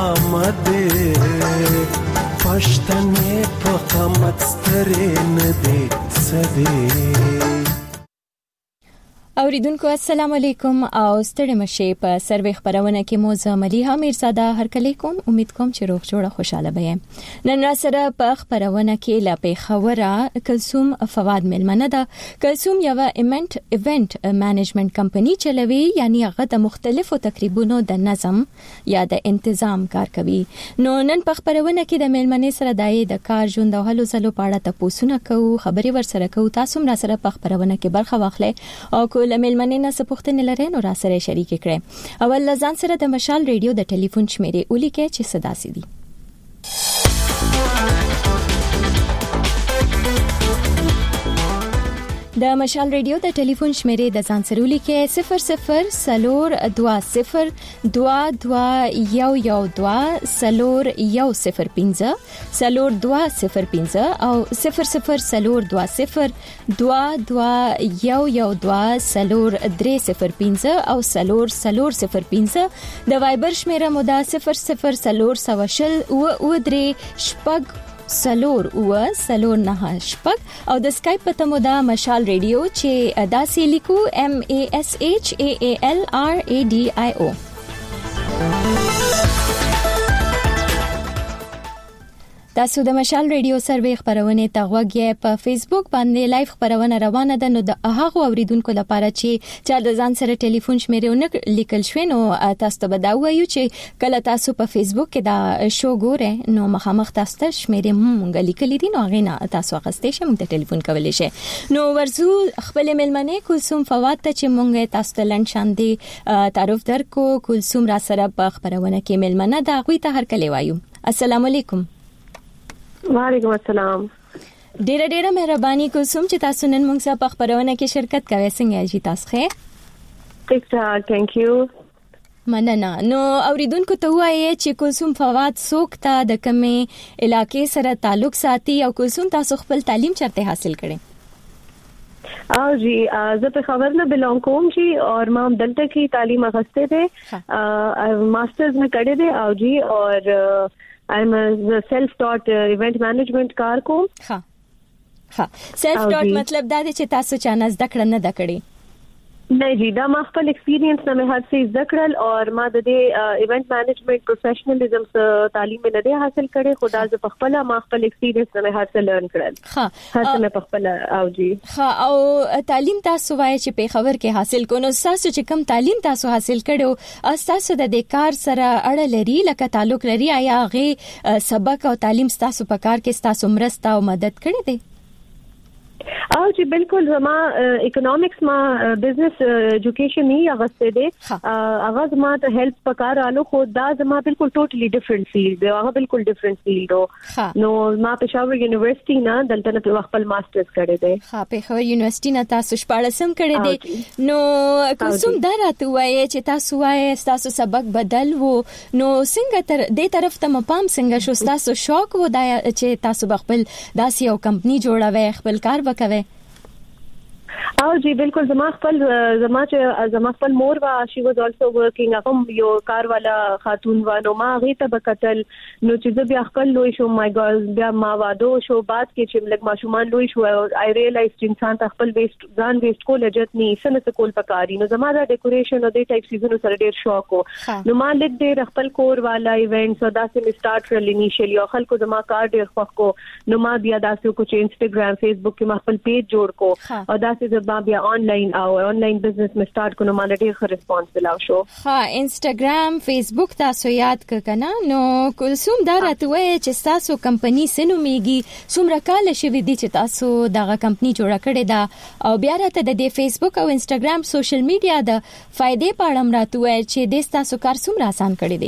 قامت پښتنې په قامت سترې نه دې سدې. اوریدونکو السلام علیکم او ستړي مشه په سروي خبرونه کې موزه مليحه میرزاده هر کله کوم امید کوم چې روغ جوړه خوشاله به. نن را سره په خبرونه کې لا په خبره کلثوم فواد ملمنه ده. کلثوم یو ایونت ایونت مانجمنت کمپنی چلوي، یعنی هغه د مختلفو تقریبونو د نظم یا د تنظیم کار کوي. نو نن په خبرونه کې د ملمنې سره دای د کار ژوند او هلو زلو په اړه تاسو نه کوو خبري ور سره کوو. تاسو را سره په خبرونه کې برخه واخلئ او لمل مننه سپوښتنه لري نو را سره شریک کړئ. اول لزان سره د مشال ریډیو د ټلیفون شمیرې ولیکئ چې صدا سي. د مشال ریډیو د ټلیفون شمیرې د ځان سره ولیکئ صفر صفر سلور دوا صفر دوا دوا یو یو دوا سلور یو صفر پنځه سلور دوا صفر پنځه او صفر صفر سلور دوا صفر دوا دوا یو یو دوا سلور درې صفر پنځه او سلور سلور صفر پنځه. د وایبر شمیره مو د صفر صفر سلور سوشل او او درې شپږ سلور او سلور نه شپږ او د سکایپ په تمو دا مشال ریډیو چې دا سی لیکو ام ای اس ایچ ای ای ال آر ای ډی آی او. تاسو د مشال ریډیو سروي خبرونه تغوږی په فیسبوک باندې لایو خبرونه روانه ده. نو د هغه اوریدونکو لپاره چې چا د ځان سره ټلیفون شمیرونه لیکل شوی نو تاسو ته به وایو چې کله تاسو په فیسبوک کې دا شو ګوره نو مخامخ تاسو ته شمیرې مونږ لیکل دي نو هغه نه تاسو غستې شئ مونږ ته ټلیفون کولای شئ. نو ورزو خپل ملمنې کلثوم فواد ته چې مونږ تاسو ته لند شاندي تعارف درکو. کلثوم را سره په خبرونه کې ملمنه دا غوي ته هر کله وایو. السلام علیکم. وعلیکم السلام. ډیره ډیره مهرباني کلثوم چې تاسو نن موږ سره په خبرونه کې شرکت کوئ. څنګه یې تاسو ښه؟ ټیک ټاک، ثانک یو. مننه. نو اوریدونکو ته وایي چې کلثوم فواد څوک ته د کومې علاقې سره تعلق ساتي او کلثوم تاسو خپل تعلیم چرته حاصل کړی؟ او جی زه په خبر نه بلونګ کوم جی اور ما دلته کې تعلیم اخسته ده. ماسترز میں کړی دی او جی اور I'm a self-taught uh, event management کار کوم. ها ها self taught مطلب دا دی چې تاسو چا نه زده کړه نه د کړی؟ نه جی دا ما خپل ایکسپیرینس نه مې هر څه زده کړل او ما د دې ایونت مانجمنٹ پروفیشنلزم څخه تعلیم نه حاصل کړې. خدا ز په خپل ما خپل ایکسپیرینس نه هر څه لرن کړل. ها هر څه مې په خپل او جی ها او تعلیم تاسو وایي چې په خبر کې حاصل کونو تاسو چې کم تعلیم تاسو حاصل کړو تاسو د دې کار سره اړه لري لکه تعلق لري آیا غي سبق او تعلیم تاسو په کار کې تاسو مرسته او مدد کړې دي؟ او جی بالکل زما اکونومکس ما بزنس ایجوکیشن نی اغسته دي اغاز ما ته هیلپ پکارالو خو دا زما بالکل ټوټلی ډیفرنٹ فیلډ دی هغه بالکل ډیفرنٹ فیلډ نو ما پېښور یونیورسيټي نه دلته نه خپل ماسترز کړی دی. ها پېښور یونیورسيټي نه تاسو شپاړسم کړی دی. نو کوم دا راته وایي چې تاسو وایي تاسو سبق بدل وو نو څنګه تر دې طرف ته مپام څنګه شو تاسو شوق وو دا چې تاسو خپل داسې یو کمپنی جوړوي خپل کار وکوي؟ او جی بالکل زما خپل زما چې زما خپل مور وا شي واز also working هم یو کار والا خاتون و نو ما غي ته بکتل نو چې بیا خپل لوي شو مای ګال بیا ما وادو شو بعد کې چې لګ ماشومان لوي شو آی ریلایز چې انسان ته خپل ویست ځان ویست کول اجت ني سنت کول پکاري نو زما دا ډیکوریشن او د ټایپ سیزن سره ډیر شوق وو نو ما لګ ډیر خپل کور والا ایونټ سو دا سم سٹارټ رل انیشلی او خلکو زما کار ډیر خوښ کو نو ما بیا داسې کو چې انستګرام فیسبوک کې ما خپل پیج جوړ کو او داسې زما بیا آنلاین او آنلاین بزنس می سٹارټ کو نو ما ډیر ښه ریسپانس ملاو شو ها انستګرام فیسبوک تاسو یاد ک کنه نو کوم دا راته چې تاسو کمپنی سينو میږي څومره کال شوی دي چې تاسو دغه کمپنی جوړه کړې ده او بیا راته د فیسبوک او انستګرام سوشل میډیا د فائدې په اړه راته چې د تاسو کار څومره آسان کړی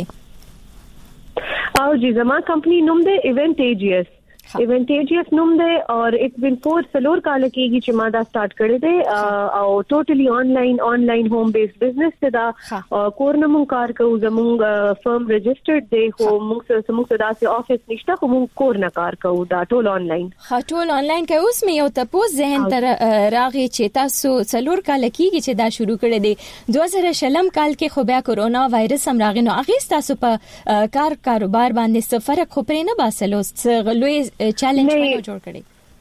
دی او جی زما کمپنی نوم دی ایونټیجیس ایونټیجیس نوم دی اور اټس بین فور سلور کال کېږي چې ما دا سٹارټ کړی دی او ټوټلی آنلاین آنلاین ہوم بیس بزنس ته دا کور نه مونږ کار کوو زمونږ فرم رجسټرډ دی خو مونږ سره مونږ سره داسې افیس نشته خو مونږ کور نه کار کوو دا ټول آنلاین ټول آنلاین کوي اوس مې یو تاسو ذهن تر راغی چې تاسو سلور کال کېږي چې دا شروع کړی دی دوه زره شلم کال کې خو بیا کورونا وایرس هم راغی نو هغه تاسو په کار کاروبار باندې څه فرق خو پرې نه باسلو څه لوی چیلنج نه جوړ کړي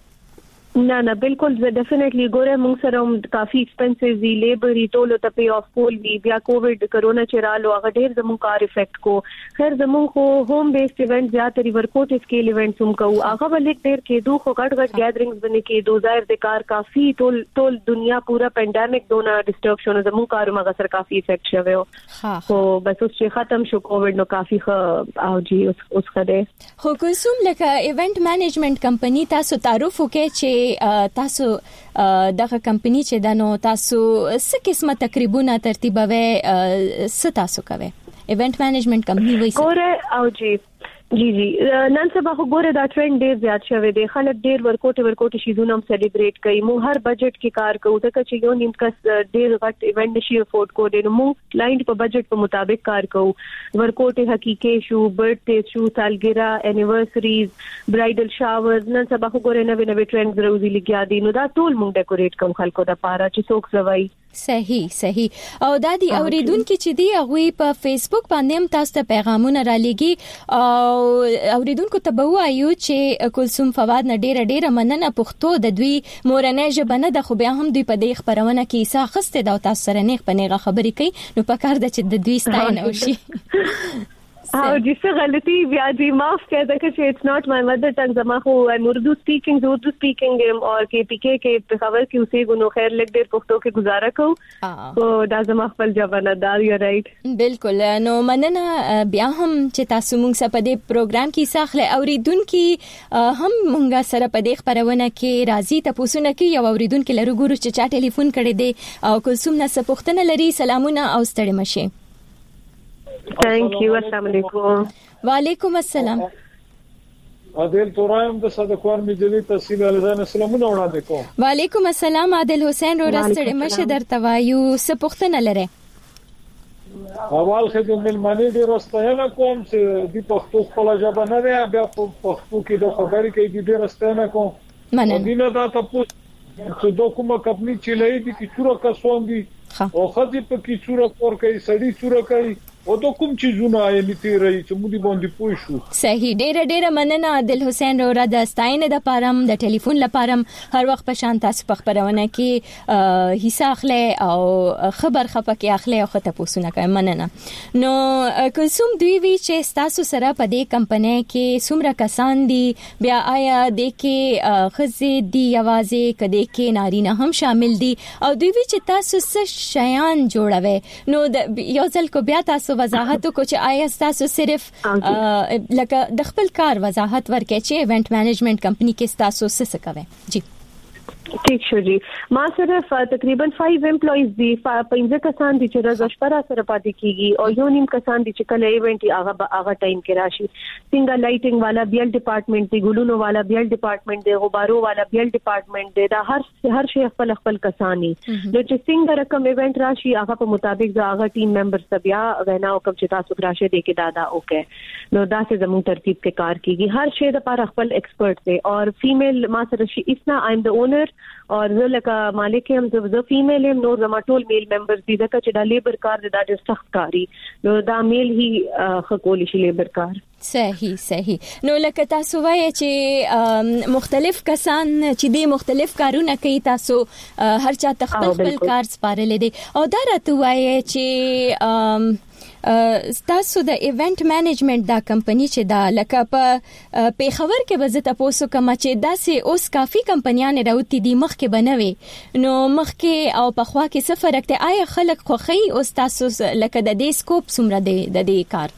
نه نه بالکل زه ډیفینیټلی ګوره موږ سره کافي ایکسپنسز دی لیبر ای ټول ته پی اف کول وی بیا کووډ کرونا چې رالو هغه ډیر زموږ کار افیکټ کو خیر زموږ خو ہوم بیسډ ایونت زیاتې ورکوټ اسکیل ایونټس هم کوو هغه ولې ډیر کې دوه خو غټ غټ ګیدرینګز باندې کې دوه ظاهر د کار کافي ټول ټول دنیا پورا پینډیمک دونه ډیسټرب شو نو زموږ کار هغه سره کافي افیکټ شوی ها خو بس اوس چې ختم شو کووډ نو کافي خ او جی اوس اوس خده خو کوم لکه ایونت مینجمنت کمپنی تاسو تعارف وکړي چې تاسو دغه کمپنی چې دنو تاسو څه قسمه تقریبا ترتیبوي څه تاسو کوي ایونت مینجمنت کمپنی وایي ګوره او جی جی جی نن سبا خو ګوره دا ټرند ډیر زیات شوی دی خلک ډیر ورکوټ ورکوټ شیزونه هم سلیبریټ کوي مو هر بجټ کې کار کوو ځکه چې یو نیم کس ډیر غټ ایونت نشي افورد کوو نو مو کلاینټ په بجټ په مطابق کار کوو ورکوټ حقیقي شو برثډے شو سالګرا انیورسریز برایډل شاورز نن سبا خو ګوره نوې نوې ټرندز راوځي لګیا دي نو دا ټول مونږ ډیکوریټ کوو خلکو د پاره چې څوک زوي صحیح صحیح او د دې اوریدونکو چې دی هغه په فیسبوک باندې هم تاسو ته پیغامونه را لګي او اوریدونکو ته به وایو چې کلثوم فواد نه ډیره ډیره مننه پښتو د دوی مورنۍ ژبه نه د خو بیا هم دوی په دې خبرونه کې حصہ خسته دا تاسو سره نه پنيغه خبرې کوي نو په کار د چې د دوی ستاینه وشي او جسه غلطی بیا دی معاف کړه ځکه چې اټس ناٹ مای مدر ټنګ زما خو اردو سپیکینګ اردو سپیکینګ اور کې پی کې کې په خبر کې اوسې غنو خیر لګ ډیر پښتو کې گزاره کو او دا زما خپل ځوانه دا یو رائټ بالکل نو مننه بیا هم چې تاسو موږ سره په دې پروګرام کې ساخله اوریدونکو هم موږ سره په دې خبرونه کې راضي تاسو نه کې یو اوریدونکو لرو ګورو چې چا ټلیفون کړی دی او کلثوم نه څه پوښتنه لري سلامونه او ستړي مشه Thank you. Assalamu alaikum. وعلیکم السلام. عادل تورایم د صدقوار مجلي تحصیل الزان سلامونه وړاندې کوم. وعلیکم السلام عادل حسین رو راستړې مشه درته وایو څه پوښتنه لري؟ اول خدمت ملمنې ډېر واستاینه کوم چې د پښتو خپل ژبه نه ده بیا په پښتو کې د خبرې کې ډېر واستاینه کوم. مننه. دینه دا تاسو چې د کومه کمپنی چې لای دي چې څوره کسوم دي او خدي په کې څوره کور کوي سړی څوره کوي او د کوم چیزونه یې تیرې چې موږ باندې پوه شو. صحیح ډېر ډېر مننه عادل حسین رو د ستاینې د پارم د ټلیفون لپاره هر وخت په شان تاسو په خبرونه کې حصہ اخلي او خبر خپکه اخلي او خته پوښتنه کوي مننه. نو کلثوم دوی وی چې تاسو سره په دې کمپنۍ کې څومره کسان دي بیا آیا د کې خزي دي یوازې کده کې نارینه هم شامل دي او دوی وی چې تاسو څه شیان جوړوي نو یو ځل کو بیا تاسو وضاحت کو چې آیا تاسو صرف لکه د خپل کار وضاحت ورکړئ چې ایونت مینجمنت کمپنی کې تاسو څه کوي جی ٹھیک شو جی ما صرف تقریبا پنځه امپلویز دي پنځه کسان دي چې راځي شپه سره پاتې کیږي او یو نیم کسان دي چې کله ایونت هغه هغه ټایم کې راشي څنګه لایټینګ والا بیل ډپارټمنټ دی ګلونو والا بیل ډپارټمنټ دی غبارو والا بیل ډپارټمنټ دی دا هر هر شی خپل خپل کسانی نو چې څنګه رقم ایونت راشي هغه په مطابق دا هغه ټیم ممبرز ته بیا غنا او کوم چې تاسو راشه دي کې دادا اوکې نو دا څه زموږ ترتیب کې کار کیږي هر شی د پر خپل ایکسپرت دی اور فیمیل ما سره شي اسنا آی ایم د اونر او زلکه مالک هم زه فیمیل هم نو زما ټول میل ممبرز دي ځکه چې دا لیبر کار دا ډېر سخت کاری نو دا میل هی خکول شي لیبر کار. صحیح صحیح. نو لکه تاسو وایي چې مختلف کسان چې د مختلف کارونه کوي تاسو هر چا خپل خپل کار سپارل دي او دا راته وایي چې تاسو د ایونت مینجمنت دا کمپنی چې دا لکه په پیښور کې وزه تاسو کوم چې دا سه اوس کافي کمپنیان راوتی دي مخ کې بنوي نو مخ کې او په خوا کې څه فرق دی آیا خلک خوخي اوس تاسو لکه د دې سکوپ سمره دی د دې کار؟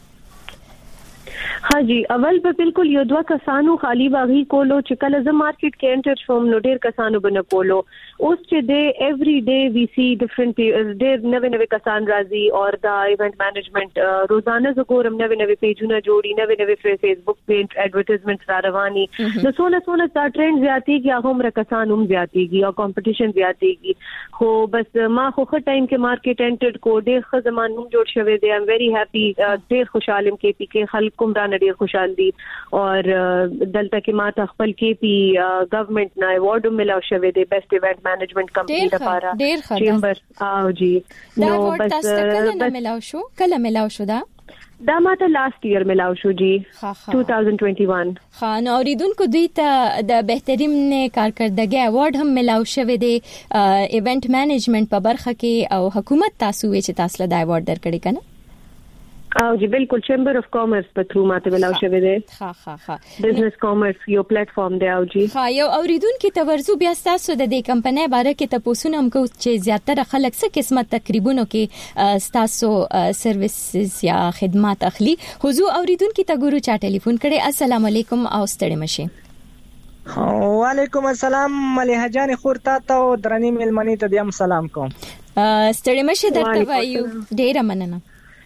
ها جی اول به بالکل یو دوا کسانو خالی واغی کولو چې کله ز مارکیټ کې انټر شوم نو ډیر کسانو بنه کولو اوس چې د ایوری ډے وی سی ډیفرنٹ ډیر نوې نوې کسان راځي او دا ایونت مینجمنت روزانه زګورم نوې نوې پیجونه جوړي نوې نوې فیسبوک پیج ایڈورټایزمنټ را رواني نو سونه سونه دا ټرند زیاتی کی هغه کسان هم زیاتیږي او کمپټیشن زیاتیږي خو بس ما خو خه ټایم کې مارکیټ انټر کو ډیر خزمان هم جوړ شوی دی ام ویری هپی ډیر خوشاله کې پی کې خلک کوم دا ډیر خوشاله دي او دلته کې ما ته خپل کې پی گورنمنت نه ایوارډ ملاو شوی دی بیسټ ایونت مینجمنٹ کمپنی لپاره چیمبر او جی نو بس کله ملاو شو کله ملاو شو دا دا ماته لاست ایئر ملاو شو جی دو ہزار اکیس. خان اوریدونکو دوی ته د بهترین کارکردګي ایوارډ هم ملاو شوی دی ایونت مینجمنت په برخه کې او حکومت تاسو وی چې تاسو له دا ایوارډ درکړی کنه او جی بالکل چیمبر اف کامرس په تھرو ماته ملاو شوی دی. ها ها ها بزنس کامرس یو پلیټ فارم دی او جی ها یو اوریدونکو ته ورزو بیا تاسو د دې کمپنۍ باره کې تاسو هم کو چې زیاتره خلک څه قسمه تقریبونو کې تاسو سرویسز یا خدمات اخلي حضور اوریدونکو ته ګورو چا ټلیفون کړي السلام علیکم او ستړي مشه. وعلیکم السلام مليحه جان خورتا ته درنی ملمنی ته دیم سلام کوم. ستړي مشه درته وایو ډیره مننه.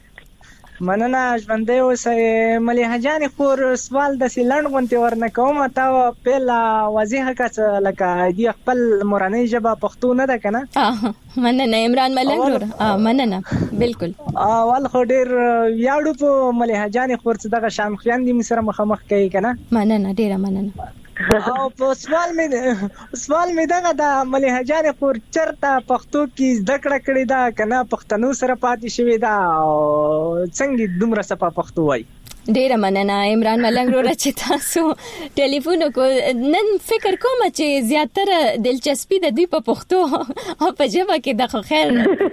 مننه ژوندې اوسه مليحه جان خور سوال د سیلند غونتی ورنه کوم تا پیلا واضح کړه لکه دی خپل مورنۍ ژبه پښتو نه ده کنه اه مننه عمران ملنګ اه مننه بالکل اول خو ډیر یاړو په مليحه جان خور څه دغه شام خیان دي سره مخامخ کوي کنه مننه ډیره مننه. او په سوال مې سوال مې دغه د مليحه جان خور چرته پښتو کې زده کړه کړې ده کنه پښتنو سره پاتې شوې ده څنګه دومره صفه پښتو وای؟ ډیره مننه عمران ملنګ ورو چې تاسو ټلیفون کو نن فکر کوم چې زیاتره دلچسپي د دوی په پښتو او په ژبه کې د خیر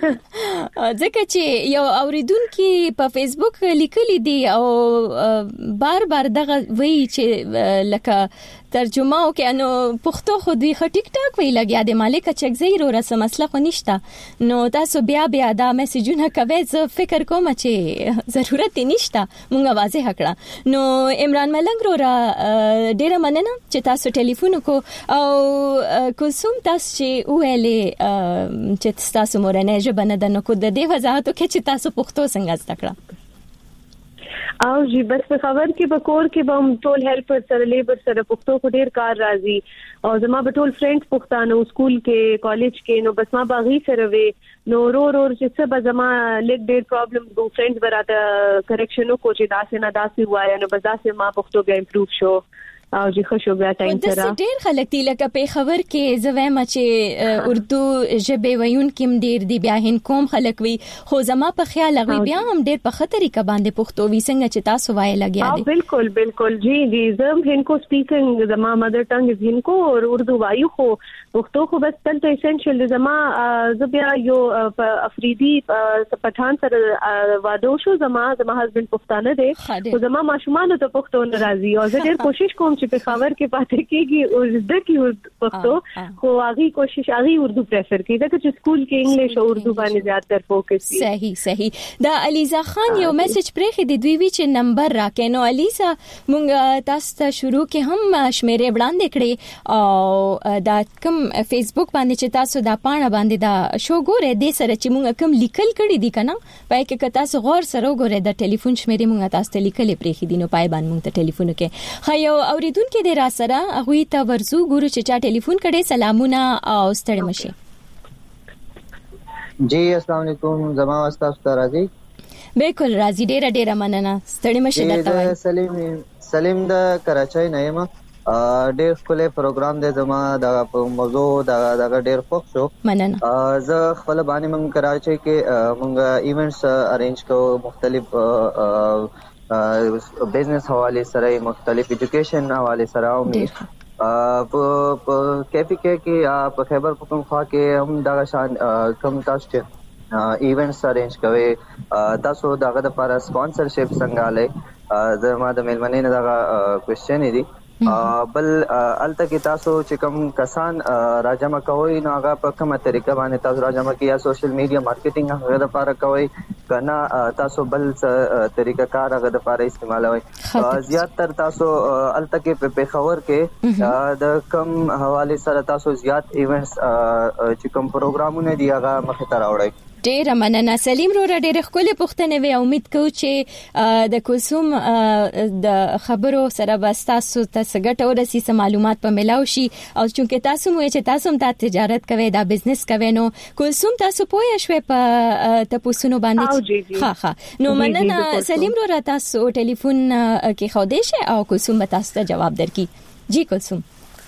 ځکه چې یو اوریدونکو په فیسبوک لیکلي دي او بار بار دغه وی چې لکه ترجمه او کې نو پښتو خو دوی خ ټیک ټاک وی لګیا د مالک چک زیرو رسم مسله خو نشته نو تاسو بیا بیا دا میسجونه کوي زه فکر کوم چې ضرورت نشته مونږه واضح کړه. نو عمران ملنګ را ډیره مننه چې تاسو ټلیفون کو او کوم تاسو چې ویلې چې تاسو مورنه ژبه نه ده نو کو د دې وضاحت کې چې تاسو پښتو څنګه زده کړه او جی بس په خبر کې به کور کې به هم ټول هیلپر سره لیبر سره پښتو کو ډیر کار راځي او زما به ټول فرندز پښتانه سکول کې کالج کې نو بس ما باغی سره وي نو رو رو چې څه به زما لیک ډیر پرابلم ګو فرندز براته کریکشنو کو چې داسې نه داسې وایي نو بس داسې ما پښتو بیا امپروو شو او جی خوشو بیا ټایم سره د ډیر خلک دی لکه په خبر کې زویم چې اردو ژبه ویون کې ډیر دی بیا هین کوم خلک وی خو زما په خیال غوي بیا هم ډیر په خطرې کا باندې پښتو وی څنګه چې تاسو وای لګیا دي. بالکل بالکل جی جی زم هین کو سپیکینګ زما مدر ټنګ هین کو او اردو وایو خو پښتو خو بس تل ته اسنشل زما زبیا یو افریدي پټان سره وادو شو زما زما هسبند پښتانه دی خو زما ماشومان ته پښتو ناراضي او زه ډیر کوشش کوم چې په خبر کې پاتې کېږي او زده کی پښتو خو هغه کوشش هغه اردو پریفر کوي دا چې سکول کې انګلیش او اردو باندې زیات تر فوکس وي. صحیح صحیح. دا الیزا خان یو میسج پرې د دوی وی چې نمبر راکې نو الیزا مونږ تاسو ته شروع کې هم شمیرې وړاندې کړې او دا کوم فیسبوک باندې چې تاسو دا پاڼه باندې دا شو ګوره د سره چې مونږ کوم لیکل کړی دي کنه پای کې تاسو غور سره وګوره د ټلیفون شمیرې مونږ تاسو ته لیکلې پرې خې دي نو پای باندې مونږ ته ټلیفون کې خایو اوریدونکو د را سره هغه ته ورزو ګورو چې چا ټلیفون کړي سلامونه او ستړي مشه. جی السلام علیکم زما واسطه ستاسو راځي بالکل راځي ډیره ډیره مننه ستړي مشه درته وای. سلیم سلیم د کراچۍ نه یم ډېر خپل پروګرام دی زما د موضوع د د ډېر خوښ شو مننه زه خپل باندې موږ کراچي کې موږ ایونټس ارینج کوو مختلف بزنس حواله سره مختلف ایجوکیشن حواله سره او په کیفی کې په خیبر پختونخوا کې هم دا شان کم تاسو ایونټس ارینج کوي تاسو دغه د لپاره سپانسرشپ څنګه لای زما د ملمنې نه دا کوېسچن دی بل الته کې تاسو چې کوم کسان راجمع کوي نو هغه په کومه طریقه باندې تاسو راجمع کیه سوشل میډیا مارکیټینګ هغه لپاره کوي کنه تاسو بل طریقه کار هغه لپاره استعمالوي زیات تر تاسو الته کې په پیښور کې د کم حواله سره تاسو زیات ایونټس چې کوم پروګرامونه دی هغه مخه ته راوړئ ډیر مننه سلیم رو را ډیر خپل پښتنه وی امید کوم چې د کوسوم د خبرو سره بستاسو ته ګټه ورسي سم معلومات په ملاو شي او چې تاسو مو چې تاسو هم د تجارت کوي دا بزنس کوي نو کوسوم تاسو پوهه شوي په تاسو باندې ها ها نو مننه سلیم رو را تاسو ټلیفون کې خو دې شه او کوسوم تاسو ته جواب درکې جی کوسوم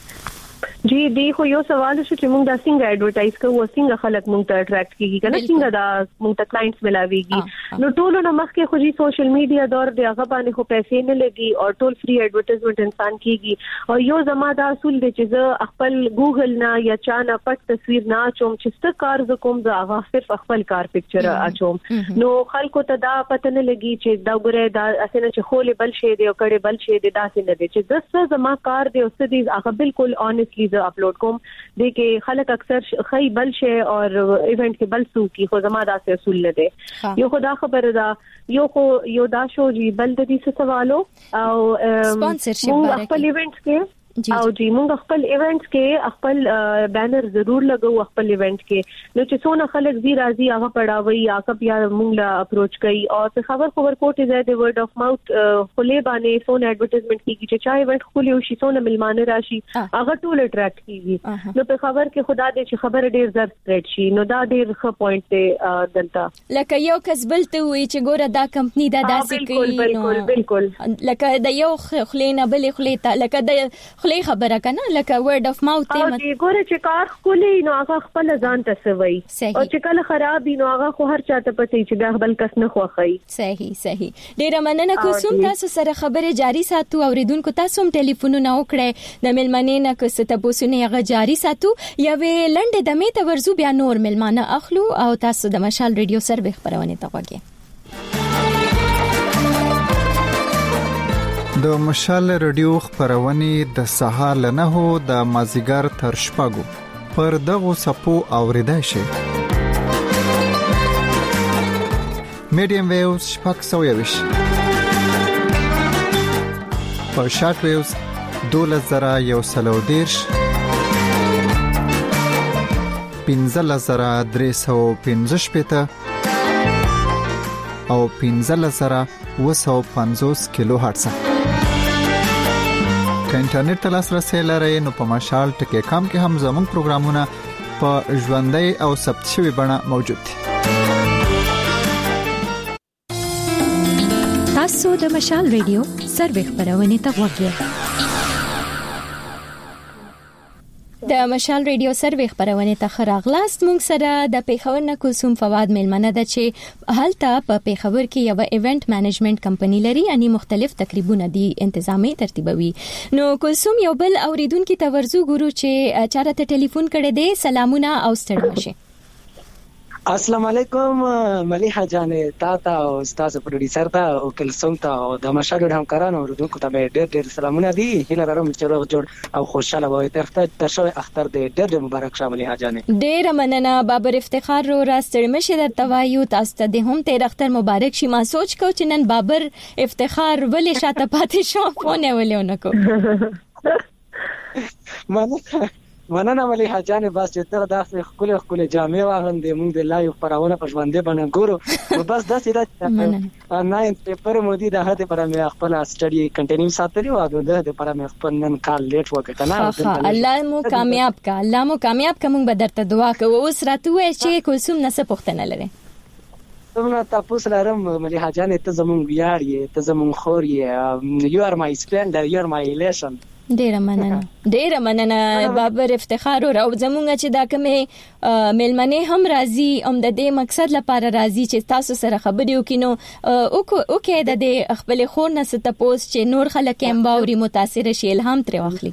جی دی خو یو سوال شو چې موږ دا څنګه ایڈورټایز کوو څنګه خلک موږ ته اټریکټ کیږي کنه څنګه دا موږ ته کلاینټس ملاويږي نو ټول نو مخکې خو جی سوشل میډیا دور دی هغه باندې خو پیسې نه لګي او ټول فری ایڈورټایزمنت انسان کیږي او یو زما دا اصول دی چې زه خپل ګوګل نه یا چا نه پټ تصویر نه اچوم چې ست کار ز کوم زه هغه صرف خپل کار پکچر اچوم نو خلکو ته دا پته نه لګي چې دا ګره دا اسنه چې خولې بل شي دی او کړي بل شي دی دا څه نه دی چې زه زما کار دی او څه دی هغه بالکل اونستلی زه اپلوډ کوم د کې خلک اکثر خی بل شي او ایونت کې بل سو کی خو زما دا اصول نه دی یو خدا خبر دا یو خو یو دا شو جی بل د دې څه سوالو او سپانسرشپ خپل ایونت کې او جی موږ خپل ایونټس کې خپل بانر ضرور لګو خپل ایونت کې نو چې څونه خلک زی راځي هغه پڑھاوي یا کب یا موږ لا اپروچ کوي او په خبر خبر کوټه زیاده ورډ اف ماوث خله باندې څونه ایڈورټایزمنت کیږي چې چا ایونت خولي او شي څونه ملمانه راشي هغه ټول اټریکټ کیږي نو په خبر کې خدا دې چې خبر ډیر زر سپریډ شي نو دا ډیر ښه پوینټ دی دلته لکه یو کس بلته وي چې ګوره دا کمپنی دا داسې کوي بالکل بالکل لکه د یو خلینه بل خلیته لکه د خلی خبره کنه لکه ورډ اف ماوث ته مت ګوره چې کار خولي نو هغه خپل ځان ته سوي او چې کله خراب نو هغه خو هر چاته پته چې دا بل کس نه خوخی صحیح صحیح ډیر مننه کوم تاسو سره خبره جاری ساتو اوریدونکو تاسو هم ټلیفونونه وکړئ د ملمنې نه که ست تاسو نه هغه جاری ساتو یا وې لنډه د میته ورزو بیا نور ملمانه اخلو او تاسو د مشال ریډیو سروي خبرونه ته وګورئ د مشال ریډیو خبرونه د سهار لنهو د مازیګر تر شپږو پر دغه سپو اوریدای شي میډیم ویوز شپږ سو یوش په شارټ ویوز دوله زرا یو سلو دیرش پنځه زرا درې سو پنځه شپږ او پنځه زرا و سو پنځوس کیلو هرتز که انټرنیټ ته لاسرسي لرئ نو په مشال ټکی کام کې هم زموږ پروګرامونه په ژوندۍ او ثبت شوی بڼه موجود دي. تاسو د مشال ریډیو سروي خبرونه ته وګورئ. د مشال ریډیو سروي خبرونه ته خراغلاست. مونږ سره د پیښور نه کوسوم فواد ملمنه ده چې هلته په پیښور کې یو ایونت مینجمنت کمپنی لري یعنی مختلف تقریبونه دي انتظامی ترتیبوي. نو کوسوم یو بل اوریدونکو ته ورزو ګورو چې چارته ټلیفون کړي دي. سلامونه او ستړي مشه. السلام علیکم ملیحه جان تا ته او استاد پروډوسر ته او کلسوم ته او د مشاهده همکارانو ورودونکو ته ډېر ډېر سلامونه دي. هیله لرم چې روغ جوړ او خوشاله وئ. ترته ترشوي اختر دې ډېر ډېر مبارک شه ملیحه جان. ډېر مننه بابر افتخار رو راستړ مشه د توایو تاسو ته هم تیر اختر مبارک شي. ما سوچ کو چې نن بابر افتخار ولې شاته پاتې شو فونه ولې ونکو. مننه مننه ملیحه جان. بس چې تر داسې خپل خپل جامع واغندې موږ د لایو خبرونه په ژوندې باندې ګورو. بس داسې دا نه پیپر مودي د هغه پر مې خپل سټډي کنټینیو ساتلی و او د پر مې خپل نن کال لیټ وکړ نه. الله مو کامیاب کا الله مو کامیاب کا. موږ به درته دعا کوو. اوس راته وای چې کوسوم نه څه پوښتنه لري. زموږ تاسو لرم ملیحه جان. ته زموږ ویاړ یې ته زموږ خور یې. یو ار مای سپلندر یو ار مای ایلیشن. ډیر مننه ډیر مننه بابر افتخار او زمونږ چې دا کومه ملمنه هم راضي هم د دې مقصد لپاره راضي چې تاسو سره خبرې وکینو او او کې د دې خپل خور نه ست پوس چې نور خلک هم باوري متاثر شي الهام تر واخلي.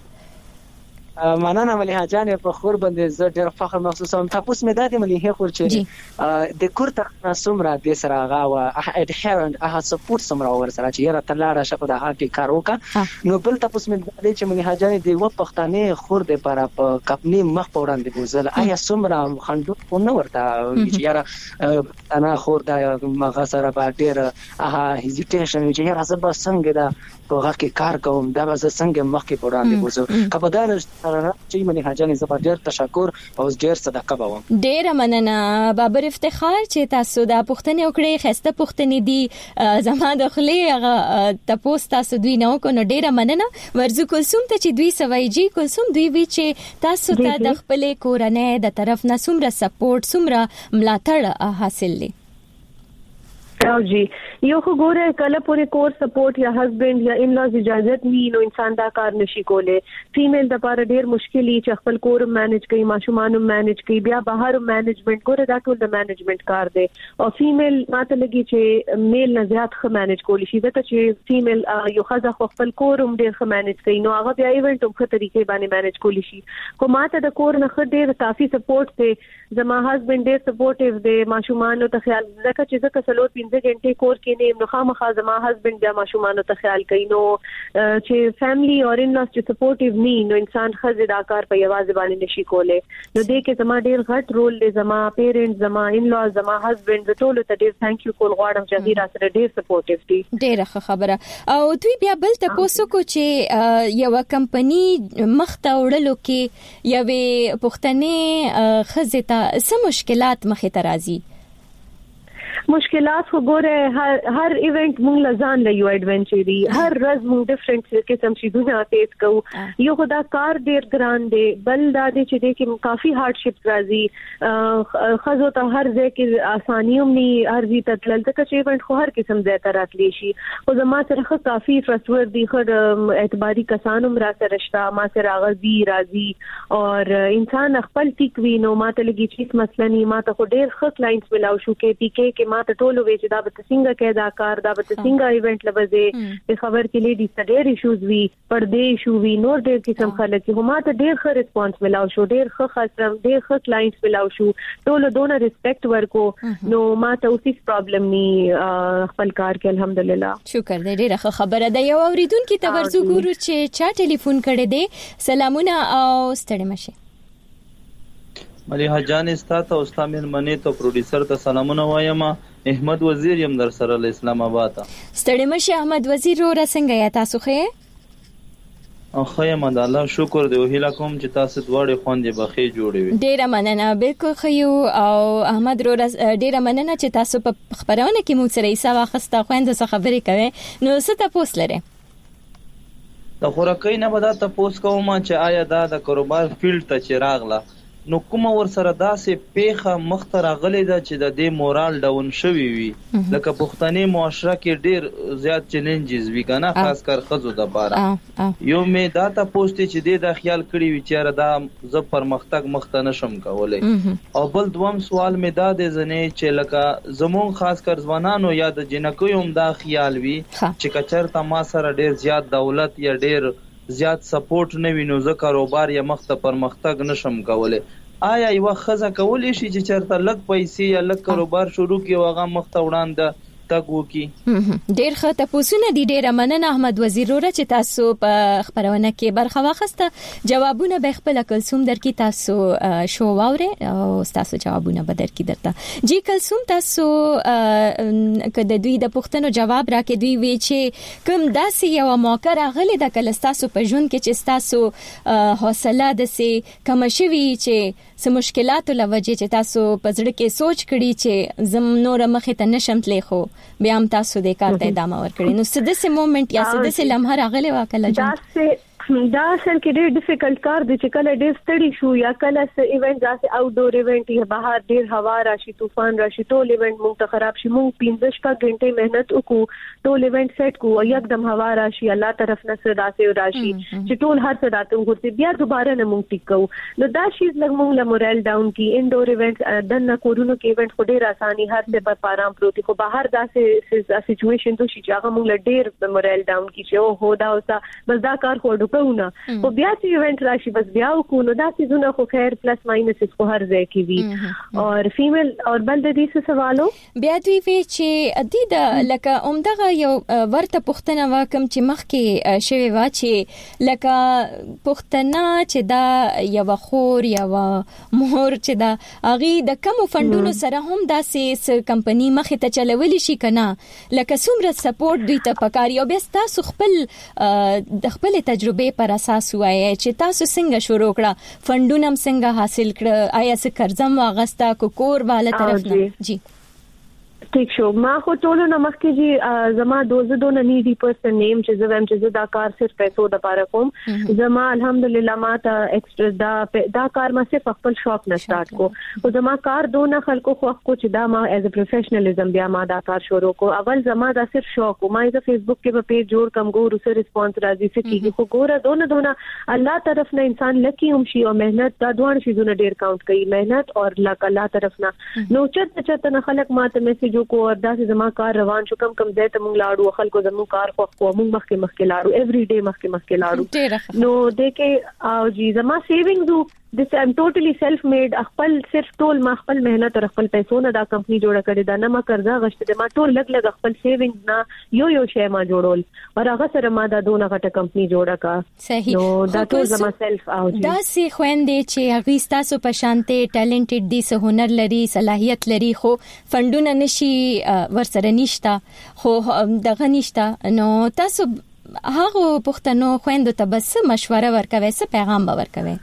مننه مليحه جان په خور باندې زه ډېر فخر محسوسوم. تاسو مې دا د مليحه خور چې د کورته سمرا د سره غا او ادهرنت اه سپورټ سمرا ور سره چې را تلاړه شپه د هغه کار وکړه نو بل تاسو مې دا چې مليحه جان د و پښتنې خور د پر په کپنی مخ په وړاندې بوزل آیا سمرا خندو نو ورته چې یاره انا خور د مغه سره په ډېر اه هیزیټیشن چې یاره زبر څنګه دا په هغه کې کار کوم دا به څنګه مخ کې وړاندې بوزل کبدار چې منی حاجانې زبر ډېر تشکر او ډېر صدقه بوم. ډېر مننه بابر افتخار چې تاسو دا پښتنې وکړې خسته پښتنې دي زما د خلې هغه تاسو تاسو دوی نه کو نو ډېر مننه ورزو کلثوم ته چې دوی سوایجی کلثوم دوی وی چې تاسو ته د خپل کورنۍ د طرف نه څومره سپورټ څومره ملاتړ حاصل لې. او جی یو خو ګوره کله پورې کور سپورټ یا هسبند یا ان لاز اجازت ني نو انسان دا کار نشي کوله. فیمیل د لپاره ډیر مشکلی چې خپل کور مینج کوي ماشومان مینج کوي بیا بهر مینجمنت ګوره دا ټول د مینجمنت کار دی او فیمیل ماته لګي چې میل نه زیات خ مینج کولی شي دا چې فیمیل یو خزه خپل کور هم ډیر خ مینج کوي نو هغه بیا ایونت په طریقې باندې مینج کولی شي. کو ماته د کور نه خ ډیر کافي سپورټ دی زما هسبند ډیر سپورټیو دی ماشومان ته خیال زکه چې زکه سلوت پنځه غنټه کور کې نه نو خامخا زما هسبند بیا ماشومان ته خیال کوي نو چې فیملی او ان لاس چې سپورټیو ني نو انسان خزه دا کار په یوازې باندې نشي کوله. نو دې کې زما ډیر غټ رول دی زما پیرنټ زما ان لاس زما هسبند ټول ته ډیر ثانک یو کول غواړم چې غیر سره ډیر سپورټیو دي. ډیر ښه خبره او دوی بیا بل تاسو کو چې یو کمپنی مخته وړلو کې یوې پښتنې خزه ته سم مشکلات مخې ته راځي. مشکلات خو ګوره هر هر ایونت مونږ لزان له یو ایڈونچری هر ورځ مونږ ډیفرنٹ قسم شي دونه فیس کوو. یو خدا کار ډیر ګران دی بل دا دی چې د کې کافي هارډشپ راځي خزو ته هر ځای کې اسانیوم ني هر ځای ته تلل ځکه چې ایونت خو هر قسم ځای ته راتلی شي او زما سره کافي فرستور دي خو اعتباري کسانوم را سره شتا ما سره غزي راځي او انسان خپل ټیک وینو ماته لګي چې مثلا ني ماته خو ډیر ښه کلاینټس ملاو شو کې پی کې کې ماته ټولو وی چې دا به څنګه کې دا کار دا به څنګه ایونت لوځي په خبر کې لیډي ډېر ایشوز وی پردې شو وی نور ډېر قسم خلک چې هماته ډېر ښه ریسپانس ملاو شو ډېر ښه خاصم ډېر ښه کلاینټس ملاو شو ټولو دونه ریسپیکټ ورکو نو ماته اوسې پرابلم ني خپل کار کې الحمدلله. شکر دې ډېر ښه خبره ده. یو اوریدونکو ته ورزو ګورو چې چا ټلیفون کړی دی. سلامونه او ستړي مشه. مليحه جان استاد او استاد منی ته پروډوسر ته سلامونه وایم. احمد وزیر يم در سره له اسلام آباد. ستړي مشه احمد وزیر را څنګه یا تاسو خې؟ او خیم د الله شکر دی او هیله کوم چې تاسو دواړه خوندې بخي جوړې وي. ډیره مننه بالکل خيو او احمد رو ډیره مننه چې تاسو په خبرونه کې مو سره ایسا واخسته خويند څه خبرې کوي نو څه تاسو لره د خوراکۍ نه بدا تاسو کوم چې آیا دا د کاروبار فیلډ ته چراغله نو کوم ور سره داسې پیخه مختره غلې ده چې د دې مورال ډاون شوی وي لکه پښتني معاشره کې ډیر زیات چیلنجز وی کنه خاص کر خزو د بارا یو مې دا ته پوښتې چې دې دا خیال کړی وي چې دا ز پرمختګ مخته نشم کولای او بل دوم سوال مې دا د زنه چې لکه زمون خاص کر ځوانانو یا د جنکو هم دا خیال وي چې کچر ما سره ډیر زیات دولت یا ډیر زیات سپورټ نه وینو زه کاروبار یا مخته پرمختګ نشم کولای. آیا یو خزه کولی شي چې چرته لږ پیسې یا لږ کاروبار شروع کړي او هغه مخته وړاندې تګ وکي؟ ډیر ښه تاسو نه دي. ډیر مننه احمد وزیر وره چې تاسو په خبرونه کې برخه واخسته. جوابونه به خپل کلثوم درکې تاسو شو واوره او تاسو جوابونه به درکې درته. جی کلثوم تاسو کله دوی د پښتنو جواب راکې دوی وی چې کوم داسې یو موقع راغلی د کله تاسو په ژوند کې چې تاسو حوصله د سي کم شوي چې سم مشکلات لوجه چې تاسو په ځړ کې سوچ کړی چې زم نور مخه ته نشم تلې خو بیا هم تاسو د کار ته ادامه ورکړئ نو سده سه مومنت یا سده سه لمحه راغلی واکله داسې دا اصل کې ډېر ډیفیکلټ کار دی چې کله ډېر ستړي شو یا کله څه ایونت داسې آوټ ډور ایونت یا بهر ډېر هوا راشي طوفان راشي ټول ایونت مونږ ته خراب شي مونږ پنځه شپږ غنټې مهنت وکړو ټول ایونت سیټ کو او یکدم هوا راشي الله طرف نه څه داسې راشي چې ټول هر څه راته وګورځي بیا دوباره نه مونږ ټیک کوو نو دا شي لږ مونږ له مورال ډاون کی انډور ایونت دنه کورونو کې ایونت خو ډېر اساني هر څه په پارام پروتي خو بهر داسې سچويشن تو شي چې هغه مونږ له ډېر مورال ډاون کی چې او هو دا اوسه بس دا کار خو ډوپونه او بیا چې ایونت راشي بس بیا وکړو نو دا سيزونه خو خیر پلس ماینس خو هر ځای کې وي او فیمیل او بل د دې څه سوالو بیا دوی وی چې ادي د لکه عمدغه یو ورته پښتنه واکم چې مخکې شوی وا چې لکه پښتنه چې دا یو خور یو مهور چې دا اغي د کم فندونو سره هم داسې کمپنی مخې ته چلولې شي کنه لکه څومره سپورټ دوی ته پکاري او بیا تاسو خپل د خپل تجربه پر اساس وایي چې تاسو څنګه شروع کړه فندونه څنګه حاصل کړه آیا څه قرضم واغستا کو کور بالا طرف نه جی ټیک شو ما خو ټولو نه مخکې جی زما دوزه دونه نیډي پرسن نیم چې زویم چې دا کار صرف پیسو د پاره کوم زما الحمدلله ما ته ایکسترا دا دا کار ما صرف خپل شوق نه سٹارټ کو او زما کار دونه خلکو خو کو چې دا ما ایز ا پروفیشنلزم بیا ما دا کار شروع کو اول زما دا صرف شوق ما ایز ا فیسبوک کې په پیج جوړ کم ګورو سره ریسپانس راځي سکیږي خو ګوره دونه دونه الله طرف نه انسان لکی هم شي او مهنت دا دوه شیزونه ډیر کاونټ کوي مهنت او لک الله طرف نه نو چت چت نه خلک ماته میسج کو اور داسې زما کار روان شو کم کم ځای ته مونږ لاړو خلکو زمو کار خو خو مونږ مخکې مخکې لاړو ایوری ډے مخکې مخکې لاړو نو دغه او جی زما سیوینګز this I'm totally self made خپل صرف ټول ما خپل مهنت او خپل پیسو نه دا کمپنی جوړه کړې دا نه ما قرضا غشته ما ټول لګ لګ خپل سیوینګ نه یو یو شی ما جوړول او هغه سره ما دا دونه غټه کمپنی جوړه کا صحیح نو دا ټول زما سیلف او دا سي خويندې چې هغه تاسو په شانته ټالنټډ دي سه هنر لري صلاحيت لري خو فندونه نشي ورسره نشتا خو دغه نشتا نو تاسو هغه پښتنو خويندو ته بس مشوره ورکوي څه پیغام ورکوي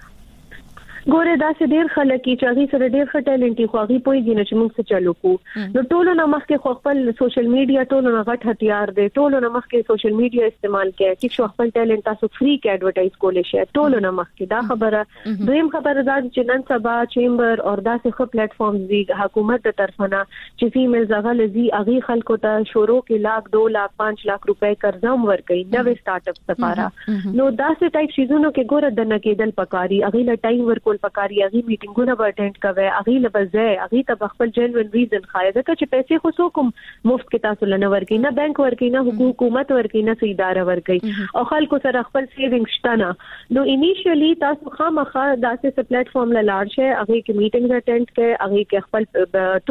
ګوره دا سه ډیر خلک چې هغه سره ډیر ښه ټالنټي خو هغه پوي نه چې موږ څه چالو کو نو ټولو نه مخکې خو خپل سوشل میډیا ټولو نه غټ هتیار دی ټولو نه مخکې سوشل میډیا استعمال کړئ چې شو خپل ټالنټ تاسو فری کې ایڈورټایز کولای شئ ټولو نه مخکې دا خبره دویم خبره دا چې نن سبا چیمبر او داسې خو پلیټ فارمز دی حکومت د طرفه نه چې فیمیل زغه لذي اغي خلکو ته شروع کې لاک دو لاک پانچ لاک روپے قرضه ورکړي نوې سٹارټ اپ لپاره نو داسې ټایپ شیزونو کې ګوره د نکیدل پکاري اغي له ټایم ورکول پکاري اغي میټینګونه به اټینډ کوي اغي له بځای اغي ته خپل جنوین ریزن خای ځکه چې پیسې خو سو کوم مفت کې تاسو لنه ورکې نه بانک ورکې نه حکومت ورکې نه سې اداره ورکې او خلکو سره خپل سیوینګ شته نه نو انیشیلی تاسو خامخا داسې پلیټ فارم له لاړ شئ اغي کې میټینګ اټینډ کړئ اغي کې خپل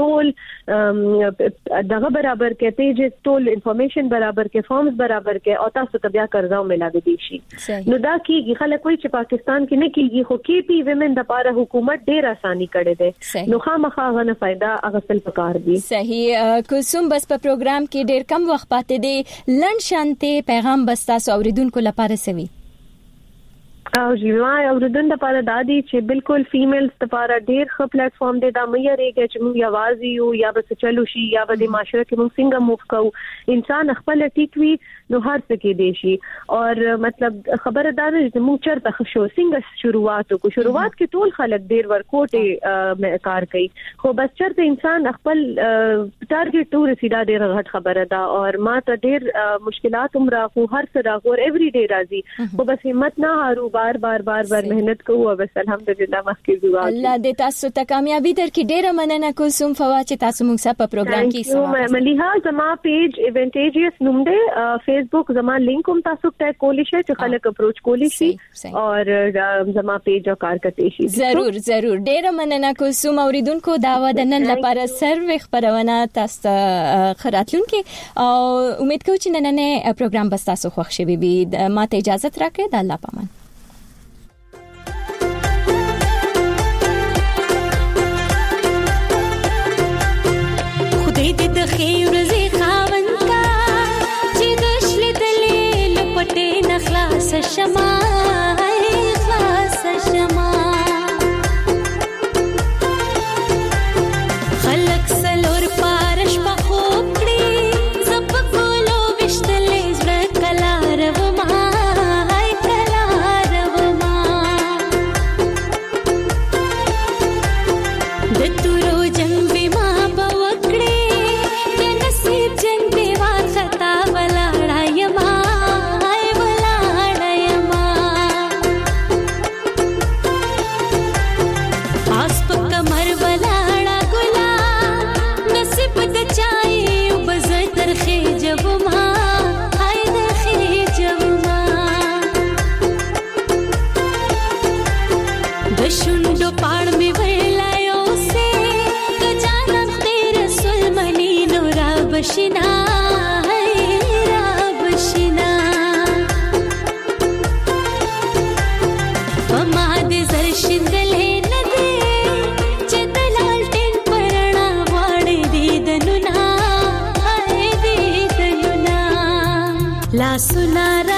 ټول دغه برابر کې پیجز ټول انفارمیشن برابر کې فارمز برابر کې او تاسو ته بیا قرضه ملاوي دي شي نو دا کیږي خلک وایي چې پاکستان کې نه کیږي خو کې پی ویمن د پاره حکومت ډیر اساني کړې ده نو خامخا غنه फायदा اغسل پکار دي صحیح کوم بس په پروګرام کې ډیر کم وخت پاتې دي لن شانته پیغام بس تاسو اوریدونکو لپاره سوي او جیوا اوریدونکو لپاره دادی چې بالکل فیمیلز لپاره ډیر ښه پلیټ فارم دی دا مې ریګه چې موږ یوازې یو یا به چلو شي یا به د معاشره کې موږ څنګه موف کوو انسان خپل ټیک وی نو هر څه کې دی شي او مطلب خبردار چې موږ چرته شو څنګه شروعات کو شروعات کې ټول خلک ډیر ورکوټه کار کوي خو بس چرته انسان خپل ټارګټ ټور سیدا ډیر غټ خبره ده او ما ته ډیر مشکلات هم راغو هر څه راغو ایوری ډے راځي خو بس همت نه هارو بار بار بار بار مهنت کوو بس الحمدلله مخکې زوا الله دې تاسو ته کامیابی درکړي ډیره مننه کوم فوا چې تاسو موږ سره په پروګرام کې سره مليها زما پیج ایونټیجیس نوم دی فیسبوک زما لینک هم تاسو ته کولی شئ چې خلک اپروچ کولی شي او زما پیج او کار کوي شي ضرور ضرور ډیره مننه کوم اوریدونکو دا و د نن لپاره سروي خبرونه تاسو خراتلونکو او امید کوم چې نن نه پروګرام بس تاسو خوښ شي وي ماته اجازه راکړئ د الله پامان دې د خیر زی خاوند کا چې دشل دلې لپټې نخلاص شمع خلاص شمع خلق سلور پارش په خوب کړي زپ کولو وشتلې زړه کلار و ما کلار د شونډو پاړ می ویلایو سه د جانان خیر رسول منی نورا بشنا ला सुनारा